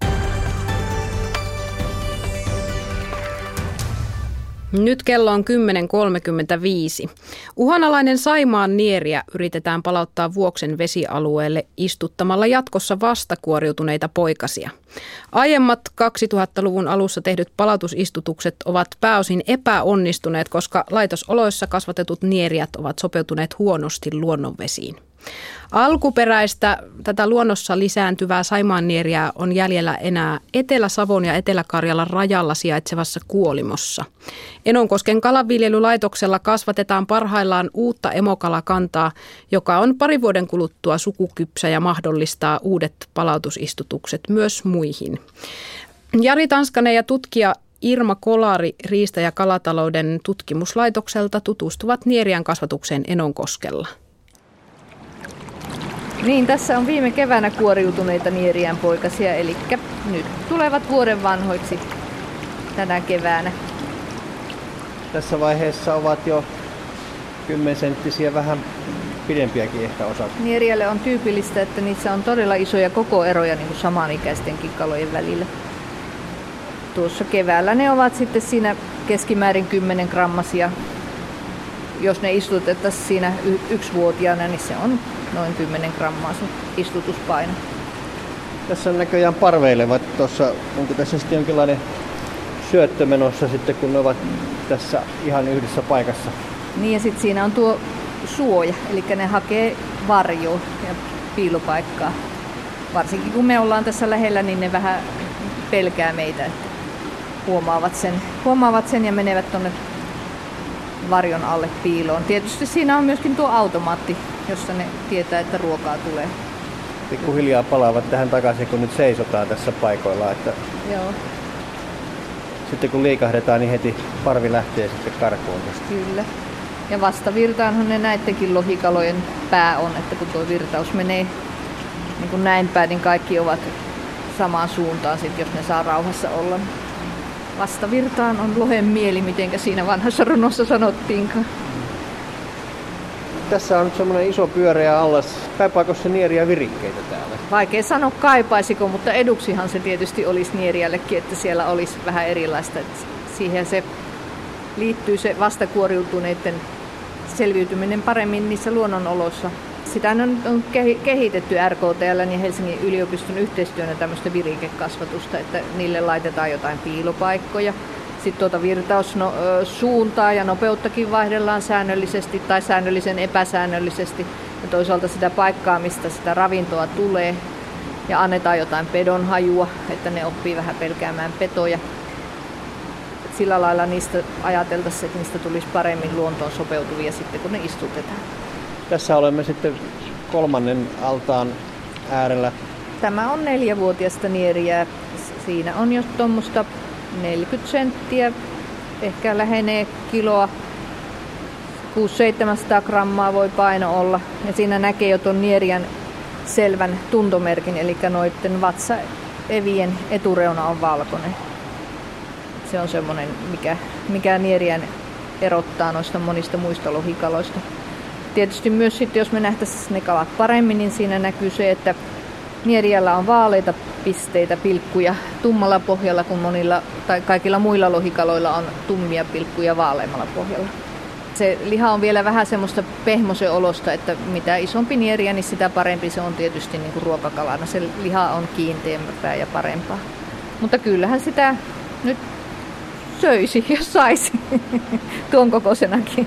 Nyt kello on kymmenen kolmekymmentäviisi. Uhanalainen Saimaan nieriä yritetään palauttaa Vuoksen vesialueelle istuttamalla jatkossa vastakuoriutuneita poikasia. Aiemmat kaksituhattaluvun alussa tehdyt palautusistutukset ovat pääosin epäonnistuneet, koska laitosoloissa kasvatetut nieriät ovat sopeutuneet huonosti luonnonvesiin. Alkuperäistä tätä luonnossa lisääntyvää saimaannieriä on jäljellä enää Etelä-Savon ja Etelä-Karjalan rajalla sijaitsevassa Kuolimossa. Enonkosken kalanviljelylaitoksella kasvatetaan parhaillaan uutta emokalakantaa, joka on parin vuoden kuluttua sukukypsä ja mahdollistaa uudet palautusistutukset myös muihin. Jari Tanskanen ja tutkija Irma Kolari Riista- ja kalatalouden tutkimuslaitokselta tutustuvat nieriän kasvatukseen Enonkoskella. Niin, tässä on viime keväänä kuoriutuneita nieriän poikasia, eli nyt tulevat vuoden vanhoiksi tänä keväänä. Tässä vaiheessa ovat jo kymmensenttisiä, vähän pidempiäkin ehkä osat. Nieriälle on tyypillistä, että niissä on todella isoja kokoeroja niin kuin samanikäistenkin kalojen välillä. Tuossa keväällä ne ovat sitten siinä keskimäärin kymmenen grammasia. Jos ne istutettaisiin siinä y- yksivuotiaana, niin se on noin kymmenen grammaa se istutuspaino. Tässä on näköjään parveilevat tuossa, onko tässä sitten jonkinlainen syöttö menossa sitten, kun ne ovat tässä ihan yhdessä paikassa? Niin ja sitten siinä on tuo suoja, eli ne hakee varjoa ja piilopaikkaa. Varsinkin kun me ollaan tässä lähellä, niin ne vähän pelkää meitä, että huomaavat sen, huomaavat sen ja menevät tuonne varjon alle piiloon. Tietysti siinä on myöskin tuo automaatti, jossa ne tietää, että ruokaa tulee. Pikkuhiljaa palaavat tähän takaisin, kun nyt seisotaan tässä paikoilla. Että joo. Sitten kun liikahdetaan, niin heti parvi lähtee sitten karkuun tästä. Kyllä. Ja vastavirtaanhan ne näittekin lohikalojen pää on, että kun tuo virtaus menee niin kuin näin päin, niin kaikki ovat samaan suuntaan, sit, jos ne saa rauhassa olla. Vastavirtaan on lohen mieli, mitenkä siinä vanhassa runossa sanottiinkaan. Tässä on nyt semmoinen iso pyöreä allas. Kaipaako se nieriä virikkeitä täällä? Vaikea sanoa kaipaisiko, mutta eduksihan se tietysti olisi nieriällekin, että siellä olisi vähän erilaista. Että siihen se liittyy se vastakuoriutuneiden selviytyminen paremmin niissä luonnonoloissa. Sitä on kehitetty R K T:llä ja Helsingin yliopiston yhteistyönä tämmöistä virikekasvatusta, että niille laitetaan jotain piilopaikkoja. Sitten tuota virtaussuuntaa ja nopeuttakin vaihdellaan säännöllisesti tai säännöllisen epäsäännöllisesti. Ja toisaalta sitä paikkaa, mistä sitä ravintoa tulee. Ja annetaan jotain pedonhajua, että ne oppii vähän pelkäämään petoja. Sillä lailla niistä ajateltaisiin, että niistä tulisi paremmin luontoon sopeutuvia sitten, kun ne istutetaan. Tässä olemme sitten kolmannen altaan äärellä. Tämä on neljävuotiaista nieriä. Siinä on jo tuommoista neljäkymmentä senttiä, ehkä lähenee kiloa. kuusi seitsemänsataa grammaa voi paino olla. Ja siinä näkee jo tuon nierien selvän tuntomerkin, eli noiden vatsaevien etureuna on valkoinen. Se on semmoinen, mikä, mikä nierien erottaa noista monista muista lohikaloista. Tietysti myös sitten, jos me nähtäisiin ne kalat paremmin, niin siinä näkyy se, että nieriällä on vaaleita pisteitä, pilkkuja tummalla pohjalla, kun monilla tai kaikilla muilla lohikaloilla on tummia pilkkuja vaaleammalla pohjalla. Se liha on vielä vähän semmoista pehmoisen olosta, että mitä isompi nieriä, niin sitä parempi se on tietysti niin kuin ruokakalana. Se liha on kiinteämpää ja parempaa. Mutta kyllähän sitä nyt söisi, jos saisi tuon kokoisenakin.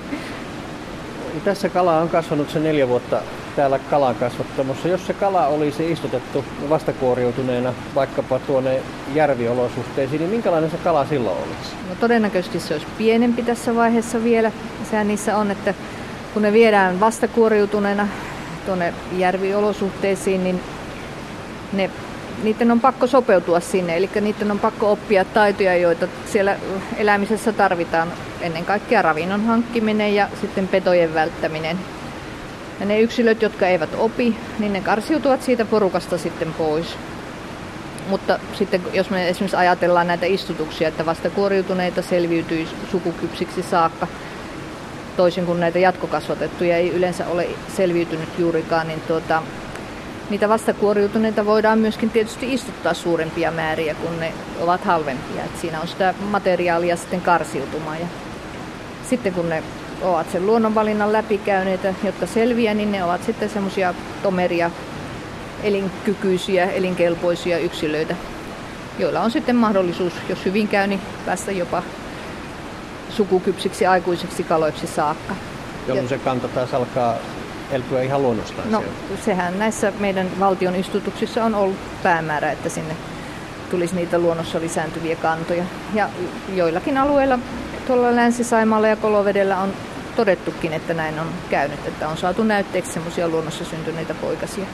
Tässä kala on kasvanut se neljä vuotta täällä kalan kasvattamossa. Jos se kala olisi istutettu vastakuoriutuneena vaikkapa tuonne järviolosuhteisiin, niin minkälainen se kala silloin olisi? No todennäköisesti se olisi pienempi tässä vaiheessa vielä. Sehän niissä on, että kun ne viedään vastakuoriutuneena tuonne järviolosuhteisiin, niin ne, niiden on pakko sopeutua sinne. Eli niiden on pakko oppia taitoja, joita siellä elämisessä tarvitaan. Ennen kaikkea ravinnon hankkiminen ja sitten petojen välttäminen. Ja ne yksilöt, jotka eivät opi, niin ne karsiutuvat siitä porukasta sitten pois. Mutta sitten jos me esimerkiksi ajatellaan näitä istutuksia, että vastakuoriutuneita selviytyy sukukypsiksi saakka, toisin kuin näitä jatkokasvatettuja ei yleensä ole selviytynyt juurikaan, niin tuota, niitä vastakuoriutuneita voidaan myöskin tietysti istuttaa suurempia määriä, kun ne ovat halvempia. Et siinä on sitä materiaalia sitten karsiutumaan. Ja sitten kun ne ovat sen luonnonvalinnan läpikäyneitä, jotka selviää, niin ne ovat sitten semmoisia tomeria, elinkykyisiä, elinkelpoisia yksilöitä, joilla on sitten mahdollisuus, jos hyvin käy, niin päästä jopa sukukypsiksi aikuisiksi kaloiksi saakka. Jolloin se kanta taas alkaa elpyä ihan luonnostaan. No sehän näissä meidän valtion istutuksissa on ollut päämäärä, että sinne tulisi niitä luonnossa lisääntyviä kantoja. Ja joillakin alueilla, tuolla Länsi-Saimaalla ja Kolovedellä on todettukin, että näin on käynyt, että on saatu näytteeksi semmoisia luonnossa syntyneitä poikasia.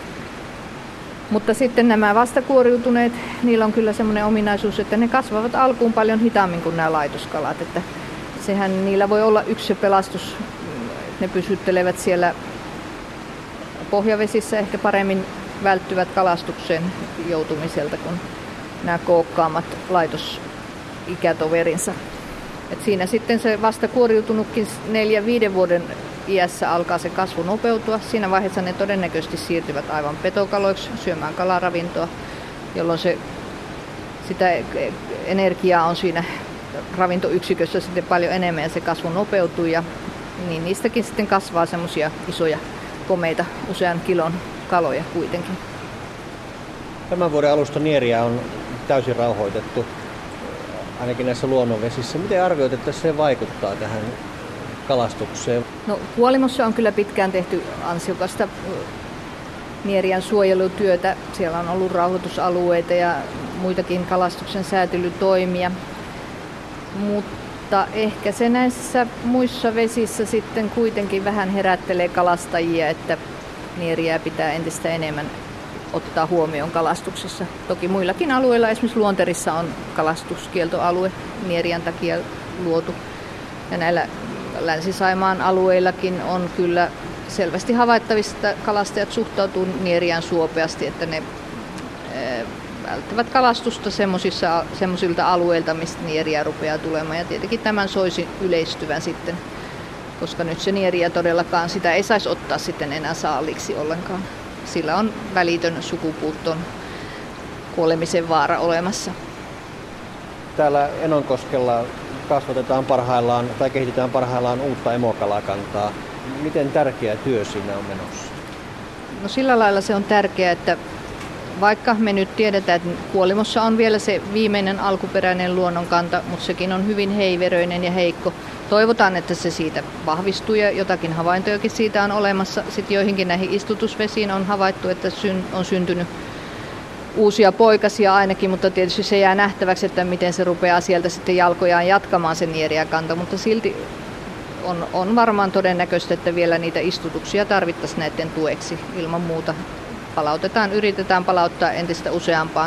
Mutta sitten nämä vastakuoriutuneet, niillä on kyllä semmoinen ominaisuus, että ne kasvavat alkuun paljon hitaammin kuin nämä laitoskalat. Että sehän niillä voi olla yksi pelastus. Ne pysyttelevät siellä pohjavesissä, ehkä paremmin välttyvät kalastukseen joutumiselta kuin nämä kookkaammat laitosikätoverinsa. Et siinä sitten se vasta kuoriutunutkin neljän viiden vuoden iässä alkaa se kasvu nopeutua. Siinä vaiheessa ne todennäköisesti siirtyvät aivan petokaloiksi syömään kalaravintoa, jolloin se, sitä energiaa on siinä ravintoyksikössä sitten paljon enemmän ja se kasvu nopeutuu. Ja niin niistäkin sitten kasvaa semmoisia isoja, komeita, usean kilon kaloja kuitenkin. Tämän vuoden alusta nieriä on täysin rauhoitettu, ainakin näissä luonnonvesissä. Miten arvioit, että se vaikuttaa tähän kalastukseen? No, Kuolimossa on kyllä pitkään tehty ansiokasta nierien suojelutyötä. Siellä on ollut rauhoitusalueita ja muitakin kalastuksen säätelytoimia. Mutta ehkä se näissä muissa vesissä sitten kuitenkin vähän herättelee kalastajia, että nieriä pitää entistä enemmän ottaa huomioon kalastuksessa. Toki muillakin alueilla, esimerkiksi Luonterissa on kalastuskieltoalue nierien takia luotu. Ja näillä Länsi-Saimaan alueillakin on kyllä selvästi havaittavissa, että kalastajat suhtautuu nieriään suopeasti, että ne välttävät kalastusta semmoisilta alueilta, mistä nieriä rupeaa tulemaan. Ja tietenkin tämän soisi yleistyvän sitten koska nyt se nieriä todellakaan sitä ei saisi ottaa sitten enää saaliksi ollenkaan. Sillä on välitön sukupuuttoon kuolemisen vaara olemassa. Täällä Enonkoskella kasvatetaan parhaillaan tai kehitetään parhaillaan uutta emokalakantaa. Miten tärkeä työ siinä on menossa? No sillä lailla se on tärkeää, että vaikka me nyt tiedetään, että Kuolimossa on vielä se viimeinen alkuperäinen luonnonkanta, mutta sekin on hyvin heiveröinen ja heikko. Toivotaan, että se siitä vahvistuu ja jotakin havaintojakin siitä on olemassa. Sitten joihinkin näihin istutusvesiin on havaittu, että on syntynyt uusia poikasia ainakin, mutta tietysti se jää nähtäväksi, että miten se rupeaa sieltä sitten jalkojaan jatkamaan se nieriäkanta, mutta silti on, on varmaan todennäköistä, että vielä niitä istutuksia tarvittaisiin näiden tueksi ilman muuta. Palautetaan, yritetään palauttaa entistä useampaan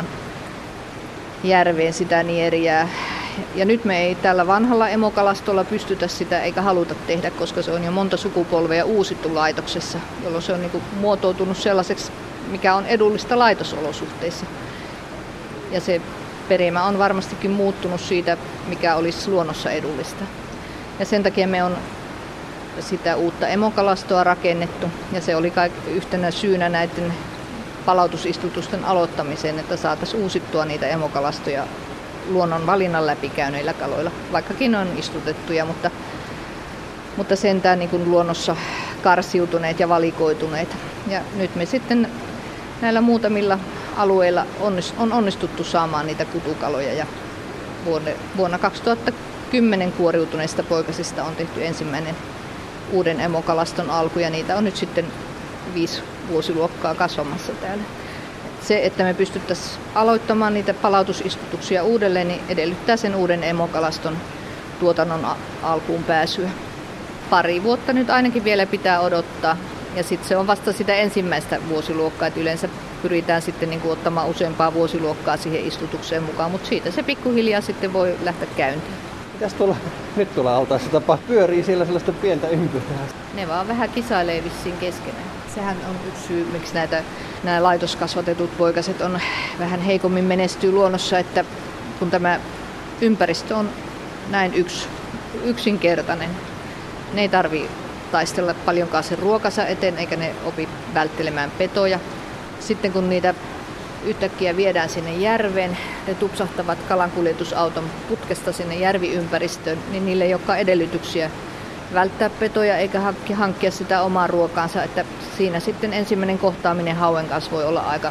järveen sitä nieriää. Ja nyt me ei tällä vanhalla emokalastolla pystytä sitä eikä haluta tehdä, koska se on jo monta sukupolvea uusittu laitoksessa, jolloin se on niin kuin muotoutunut sellaiseksi, mikä on edullista laitosolosuhteissa. Ja se perimä on varmastikin muuttunut siitä, mikä olisi luonnossa edullista. Ja sen takia me on sitä uutta emokalastoa rakennettu, ja se oli yhtenä syynä näiden palautusistutusten aloittamiseen, että saataisiin uusittua niitä emokalastoja luonnon valinnan läpikäyneillä kaloilla, vaikkakin on istutettuja, mutta, mutta sentään niin kuin luonnossa karsiutuneet ja valikoituneet. Ja nyt me sitten näillä muutamilla alueilla on onnistuttu saamaan niitä kutukaloja, ja vuonna kaksituhattakymmenen kuoriutuneista poikasista on tehty ensimmäinen uuden emokalaston alku, ja niitä on nyt sitten viisi vuosiluokkaa kasvamassa täällä. Se, että me pystyttäisiin aloittamaan niitä palautusistutuksia uudelleen, niin edellyttää sen uuden emokalaston tuotannon alkuun pääsyä. Pari vuotta nyt ainakin vielä pitää odottaa, ja sitten se on vasta sitä ensimmäistä vuosiluokkaa, että yleensä pyritään sitten niin kuin ottamaan useampaa vuosiluokkaa siihen istutukseen mukaan, mutta siitä se pikkuhiljaa sitten voi lähteä käyntiin. Mitäs tuolla nyt tuolla altaassa tapahtuu? Pyörii siellä sellaista pientä ympyrää? Ne vaan vähän kisailee vissiin keskenään. Sehän on yksi syy, miksi näitä, nämä laitoskasvatetut poikaset on vähän heikommin menestyy luonnossa, että kun tämä ympäristö on näin yks, yksinkertainen, ne ei tarvitse taistella paljonkaan sen ruokansa eteen, eikä ne opi välttelemään petoja. Sitten kun niitä yhtäkkiä viedään sinne järveen, ne tupsahtavat kalankuljetusauton putkesta sinne järviympäristöön, niin niille ei olekaan edellytyksiä välttää petoja eikä hankkia sitä omaa ruokaansa. Että siinä sitten ensimmäinen kohtaaminen hauen kanssa voi olla aika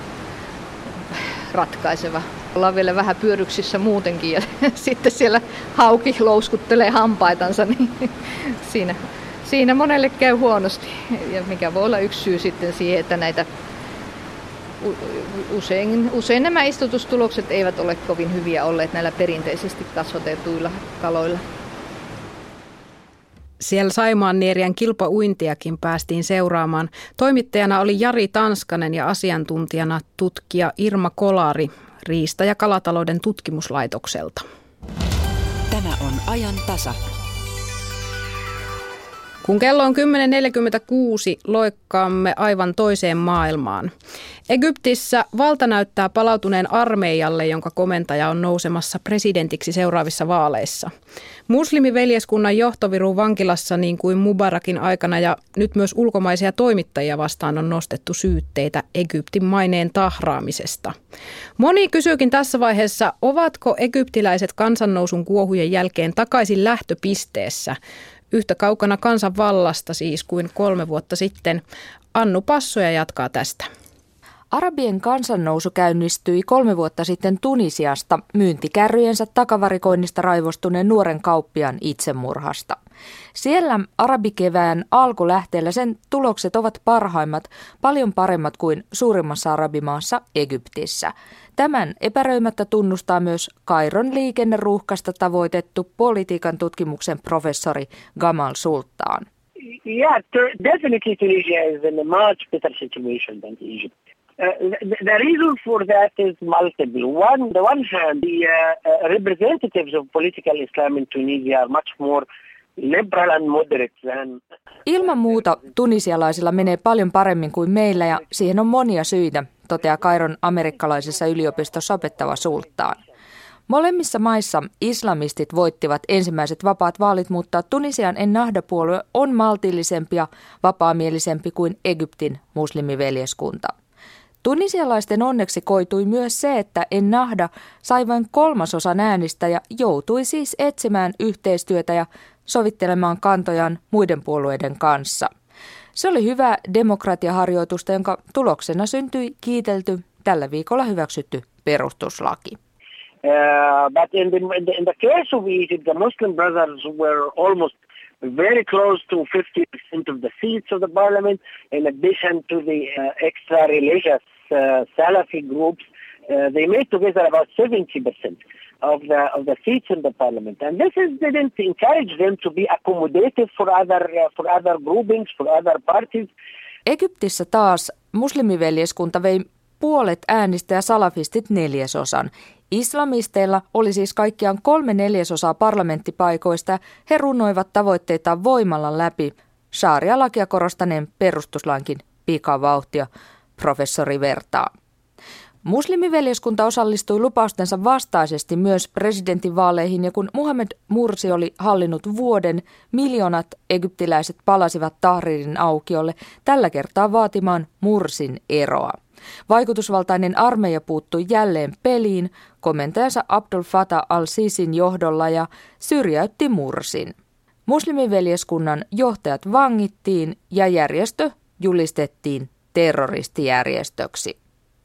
ratkaiseva. Ollaan vielä vähän pyöryksissä muutenkin ja sitten siellä hauki louskuttelee hampaitansa, niin siinä, siinä monelle käy huonosti. Ja mikä voi olla yksi syy sitten siihen, että näitä Usein, usein nämä istutustulokset eivät ole kovin hyviä olleet näillä perinteisesti kasvatetuilla kaloilla. Siellä Saimaannieriän kilpauintiakin päästiin seuraamaan. Toimittajana oli Jari Tanskanen ja asiantuntijana tutkija Irma Kolari Riista- ja kalatalouden tutkimuslaitokselta. Tämä on ajan tasa. Kun kello on kymmenen neljäkymmentäkuusi, loikkaamme aivan toiseen maailmaan. Egyptissä valta näyttää palautuneen armeijalle, jonka komentaja on nousemassa presidentiksi seuraavissa vaaleissa. Muslimiveljeskunnan johto viruu vankilassa niin kuin Mubarakin aikana, ja nyt myös ulkomaisia toimittajia vastaan on nostettu syytteitä Egyptin maineen tahraamisesta. Moni kysyykin tässä vaiheessa, ovatko egyptiläiset kansannousun kuohujen jälkeen takaisin lähtöpisteessä? Yhtä kaukana kansanvallasta siis kuin kolme vuotta sitten. Annu Passoja jatkaa tästä. Arabien kansannousu käynnistyi kolme vuotta sitten Tunisiasta myyntikärryjensä takavarikoinnista raivostuneen nuoren kauppiaan itsemurhasta. Siellä arabikevään alkulähteellä sen tulokset ovat parhaimmat, paljon paremmat kuin suurimmassa arabimaassa Egyptissä. Tämän epäröimättä tunnustaa myös Kairon liikenneruuhkasta tavoitettu politiikan tutkimuksen professori Gamal Sultan. Yeah, definitely Tunisia is in a much better situation than Egypt. Uh, the, the reason for that is multiple. One, on the one hand, the uh, representatives of political Islam in Tunisia are much more liberal and moderate than... Ilman muuta tunisialaisilla menee paljon paremmin kuin meillä, ja siihen on monia syitä, toteaa Kairon amerikkalaisessa yliopistossa opettava Sultan. Molemmissa maissa islamistit voittivat ensimmäiset vapaat vaalit, mutta Tunisian Ennahda-puolue on maltillisempi ja vapaamielisempi kuin Egyptin muslimiveljeskunta. Tunisialaisten onneksi koitui myös se, että Ennahda sai vain kolmasosan äänistä ja joutui siis etsimään yhteistyötä ja sovittelemaan kantojaan muiden puolueiden kanssa. Se oli hyvä demokratiaharjoitusta, jonka tuloksena syntyi kiitelty, tällä viikolla hyväksytty perustuslaki. Uh, but in the, in the in the case of Egypt, the Muslim Brothers were almost very close to fifty percent of the seats of the parliament. In addition to the uh, extra-religious uh, Salafi groups, uh, they made together about seventy percent of the of the seats in the parliament, and this is, didn't encourage them to be accommodative for other uh, for other groupings, for other parties. Egyptissä taas muslimiveljeskunta vei puolet äänistä ja salafistit neljäsosan. Islamisteilla oli siis kaikkiaan kolme neljäsosaa parlamenttipaikoista ja he runnoivat tavoitteitaan voimalla läpi sharia-lakia korostaneen perustuslainkin pikavauhtia, professori vertaa. Muslimiveljeskunta osallistui lupaustensa vastaisesti myös presidentinvaaleihin ja kun Mohamed Mursi oli hallinnut vuoden, miljoonat egyptiläiset palasivat Tahririn aukiolle tällä kertaa vaatimaan Mursin eroa. Vaikutusvaltainen armeija puuttui jälleen peliin komentajansa Abdel Fattah al-Sisin johdolla ja syrjäytti Mursin. Muslimiveljeskunnan johtajat vangittiin ja järjestö julistettiin terroristijärjestöksi.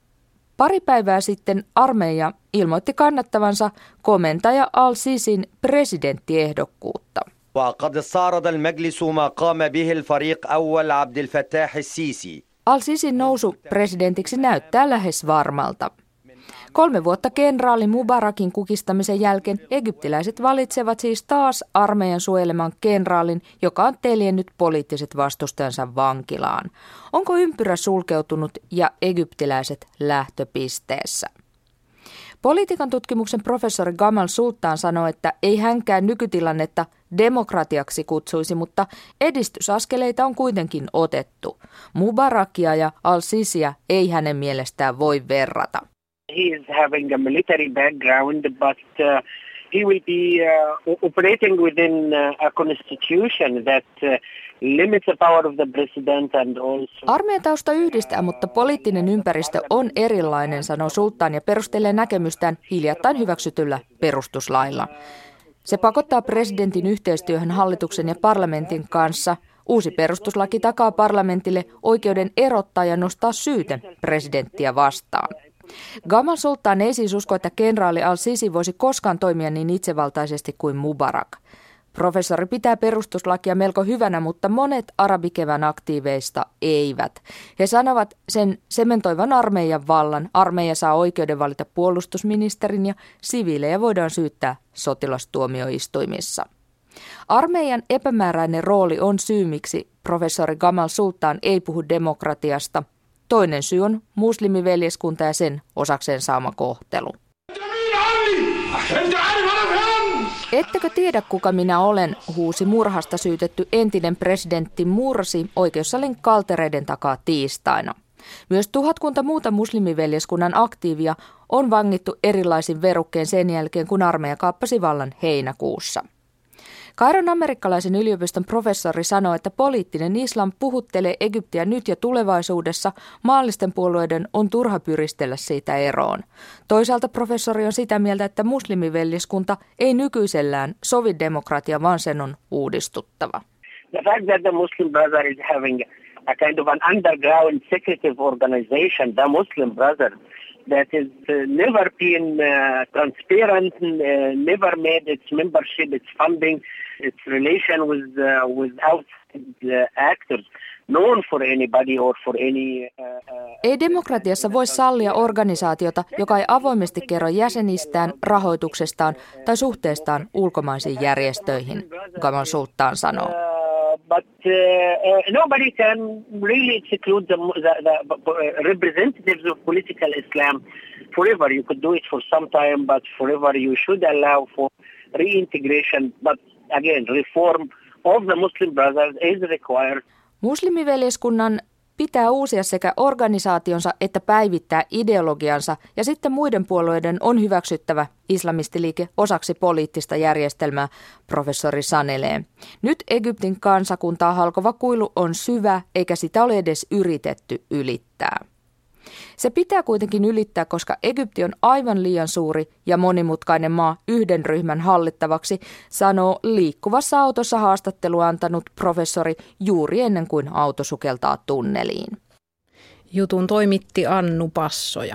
Pari päivää sitten armeija ilmoitti kannattavansa komentaja al-Sisin presidenttiehdokkuutta. وقد استعرض المجلس ما قام به الفريق أول عبد الفتاح السيسي. Al-Sisin nousu presidentiksi näyttää lähes varmalta. Kolme vuotta kenraali Mubarakin kukistamisen jälkeen egyptiläiset valitsevat siis taas armeijan suojeleman kenraalin, joka on teljennyt poliittiset vastustajansa vankilaan. Onko ympyrä sulkeutunut ja egyptiläiset lähtöpisteessä? Politiikan tutkimuksen professori Gamal Sultan sanoi, että ei hänkään nykytilannetta demokratiaksi kutsuisi, mutta edistysaskeleita on kuitenkin otettu. Mubarakia ja al-Sisiä ei hänen mielestään voi verrata. He is having a military background, but uh, he will be uh, operating within uh, a constitution that uh, limits the power of the president and also... Armeijatausta yhdistää, mutta poliittinen ympäristö on erilainen, sanoo Sultan ja perustelee näkemystään hiljattain hyväksytyllä perustuslailla. Se pakottaa presidentin yhteistyöhön hallituksen ja parlamentin kanssa. Uusi perustuslaki takaa parlamentille oikeuden erottaa ja nostaa syyte presidenttiä vastaan. Gamal Sultan ei siis usko, että kenraali al-Sisi voisi koskaan toimia niin itsevaltaisesti kuin Mubarak. Professori pitää perustuslakia melko hyvänä, mutta monet arabikevään aktiiveista eivät. He sanovat sen sementoivan armeijan vallan. Armeija saa oikeuden valita puolustusministerin ja siviilejä voidaan syyttää sotilastuomioistuimissa. Armeijan epämääräinen rooli on syy, miksi professori Gamal Sultan ei puhu demokratiasta. Toinen syy on muslimiveljeskunta ja sen osakseen saama kohtelu. Ettekö tiedä, kuka minä olen, huusi murhasta syytetty entinen presidentti Mursi oikeussalin kaltereiden takaa tiistaina. Myös tuhatkunta muuta muslimiveljeskunnan aktiivia on vangittu erilaisin verukkeen sen jälkeen, kun armeija kaappasi vallan heinäkuussa. Kairon amerikkalaisen yliopiston professori sanoi, että poliittinen islam puhuttelee Egyptiä nyt ja tulevaisuudessa, maallisten puolueiden on turha pyristellä siitä eroon. Toisaalta professori on sitä mieltä, että muslimiveljeskunta ei nykyisellään sovi demokratia, vaan sen on uudistuttava. The fact that the Muslim Brother is having a kind of an underground secretive organization, the Muslim Brother, that has uh, never been uh, transparent, uh, never made its membership, its funding, its relation with uh, with outside uh, actors known for anybody or for any... Uh, uh, ei demokratiassa voi sallia organisaatiota, joka ei avoimesti kerro jäsenistään, rahoituksestaan tai suhteestaan ulkomaisiin järjestöihin, Gamal Sultan sanoo. But uh, uh, nobody can really exclude the, the, the representatives of political Islam forever. You could do it for some time, but forever you should allow for reintegration. But again, reform of the Muslim Brothers is required. Muslimiveljeskunnan pitää uusia sekä organisaationsa että päivittää ideologiansa ja sitten muiden puolueiden on hyväksyttävä islamistiliike osaksi poliittista järjestelmää, professori sanelee. Nyt Egyptin kansakuntaa halkova kuilu on syvä eikä sitä ole edes yritetty ylittää. Se pitää kuitenkin ylittää, koska Egypti on aivan liian suuri ja monimutkainen maa yhden ryhmän hallittavaksi, sanoo liikkuvassa autossa haastattelua antanut professori juuri ennen kuin auto sukeltaa tunneliin. Jutun toimitti Annu Passoja.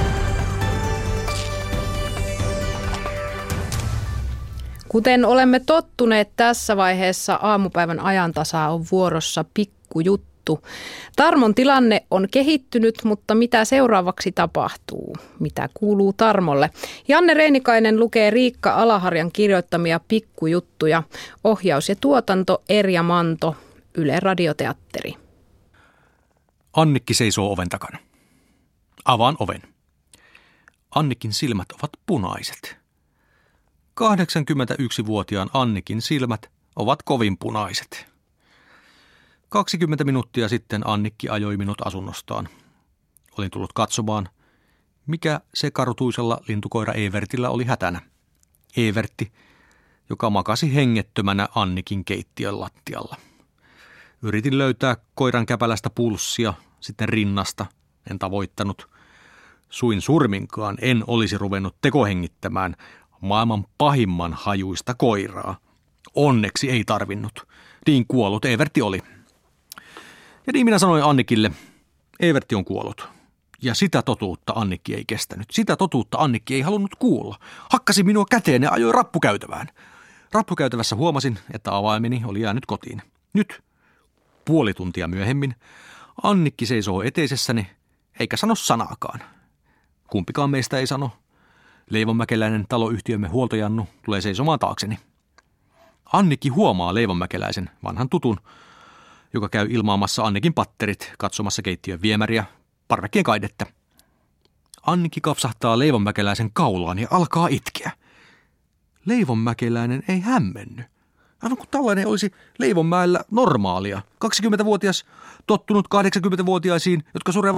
Kuten olemme tottuneet, tässä vaiheessa aamupäivän ajantasaa on vuorossa pikkujuttu. Tarmon tilanne on kehittynyt, mutta mitä seuraavaksi tapahtuu? Mitä kuuluu Tarmolle? Janne Reinikainen lukee Riikka Alaharjan kirjoittamia pikkujuttuja. Ohjaus ja tuotanto Erja Manto, Yle Radioteatteri. Annikki seisoo oven takana. Avaan oven. Annikin silmät ovat punaiset. kahdeksankymmentäyksivuotiaan Annikin silmät ovat kovin punaiset. kaksikymmentä minuuttia sitten Annikki ajoi minut asunnostaan. Olin tullut katsomaan, mikä se kartuisella lintukoira Evertillä oli hätänä. Evertti, joka makasi hengettömänä Annikin keittiön lattialla. Yritin löytää koiran käpälästä pulssia, sitten rinnasta. En tavoittanut. Suin surminkaan en olisi ruvennut tekohengittämään maailman pahimman hajuista koiraa. Onneksi ei tarvinnut. Niin kuollut Evertti oli. Ja niin minä sanoin Annikille, Evertti on kuollut. Ja sitä totuutta Annikki ei kestänyt. Sitä totuutta Annikki ei halunnut kuulla. Hakkasi minua käteen ja ajoi rappukäytävään. Rappukäytävässä huomasin, että avaimeni oli jäänyt kotiin. Nyt, puoli tuntia myöhemmin, Annikki seisoo eteisessäni, eikä sano sanaakaan. Kumpikaan meistä ei sano. Leivonmäkeläinen taloyhtiömme huoltojannu tulee seisomaan taakseni. Annikki huomaa leivonmäkeläisen, vanhan tutun, joka käy ilmaamassa Annikin patterit, katsomassa keittiön viemäriä, parvekkien kaidetta. Annikki kapsahtaa leivonmäkeläisen kaulaan ja alkaa itkeä. Leivonmäkeläinen ei hämmenny. Aivan kuin tällainen olisi Leivonmäellä normaalia. kaksikymmentävuotias tottunut kahdeksankymmentävuotiaisiin, jotka surevat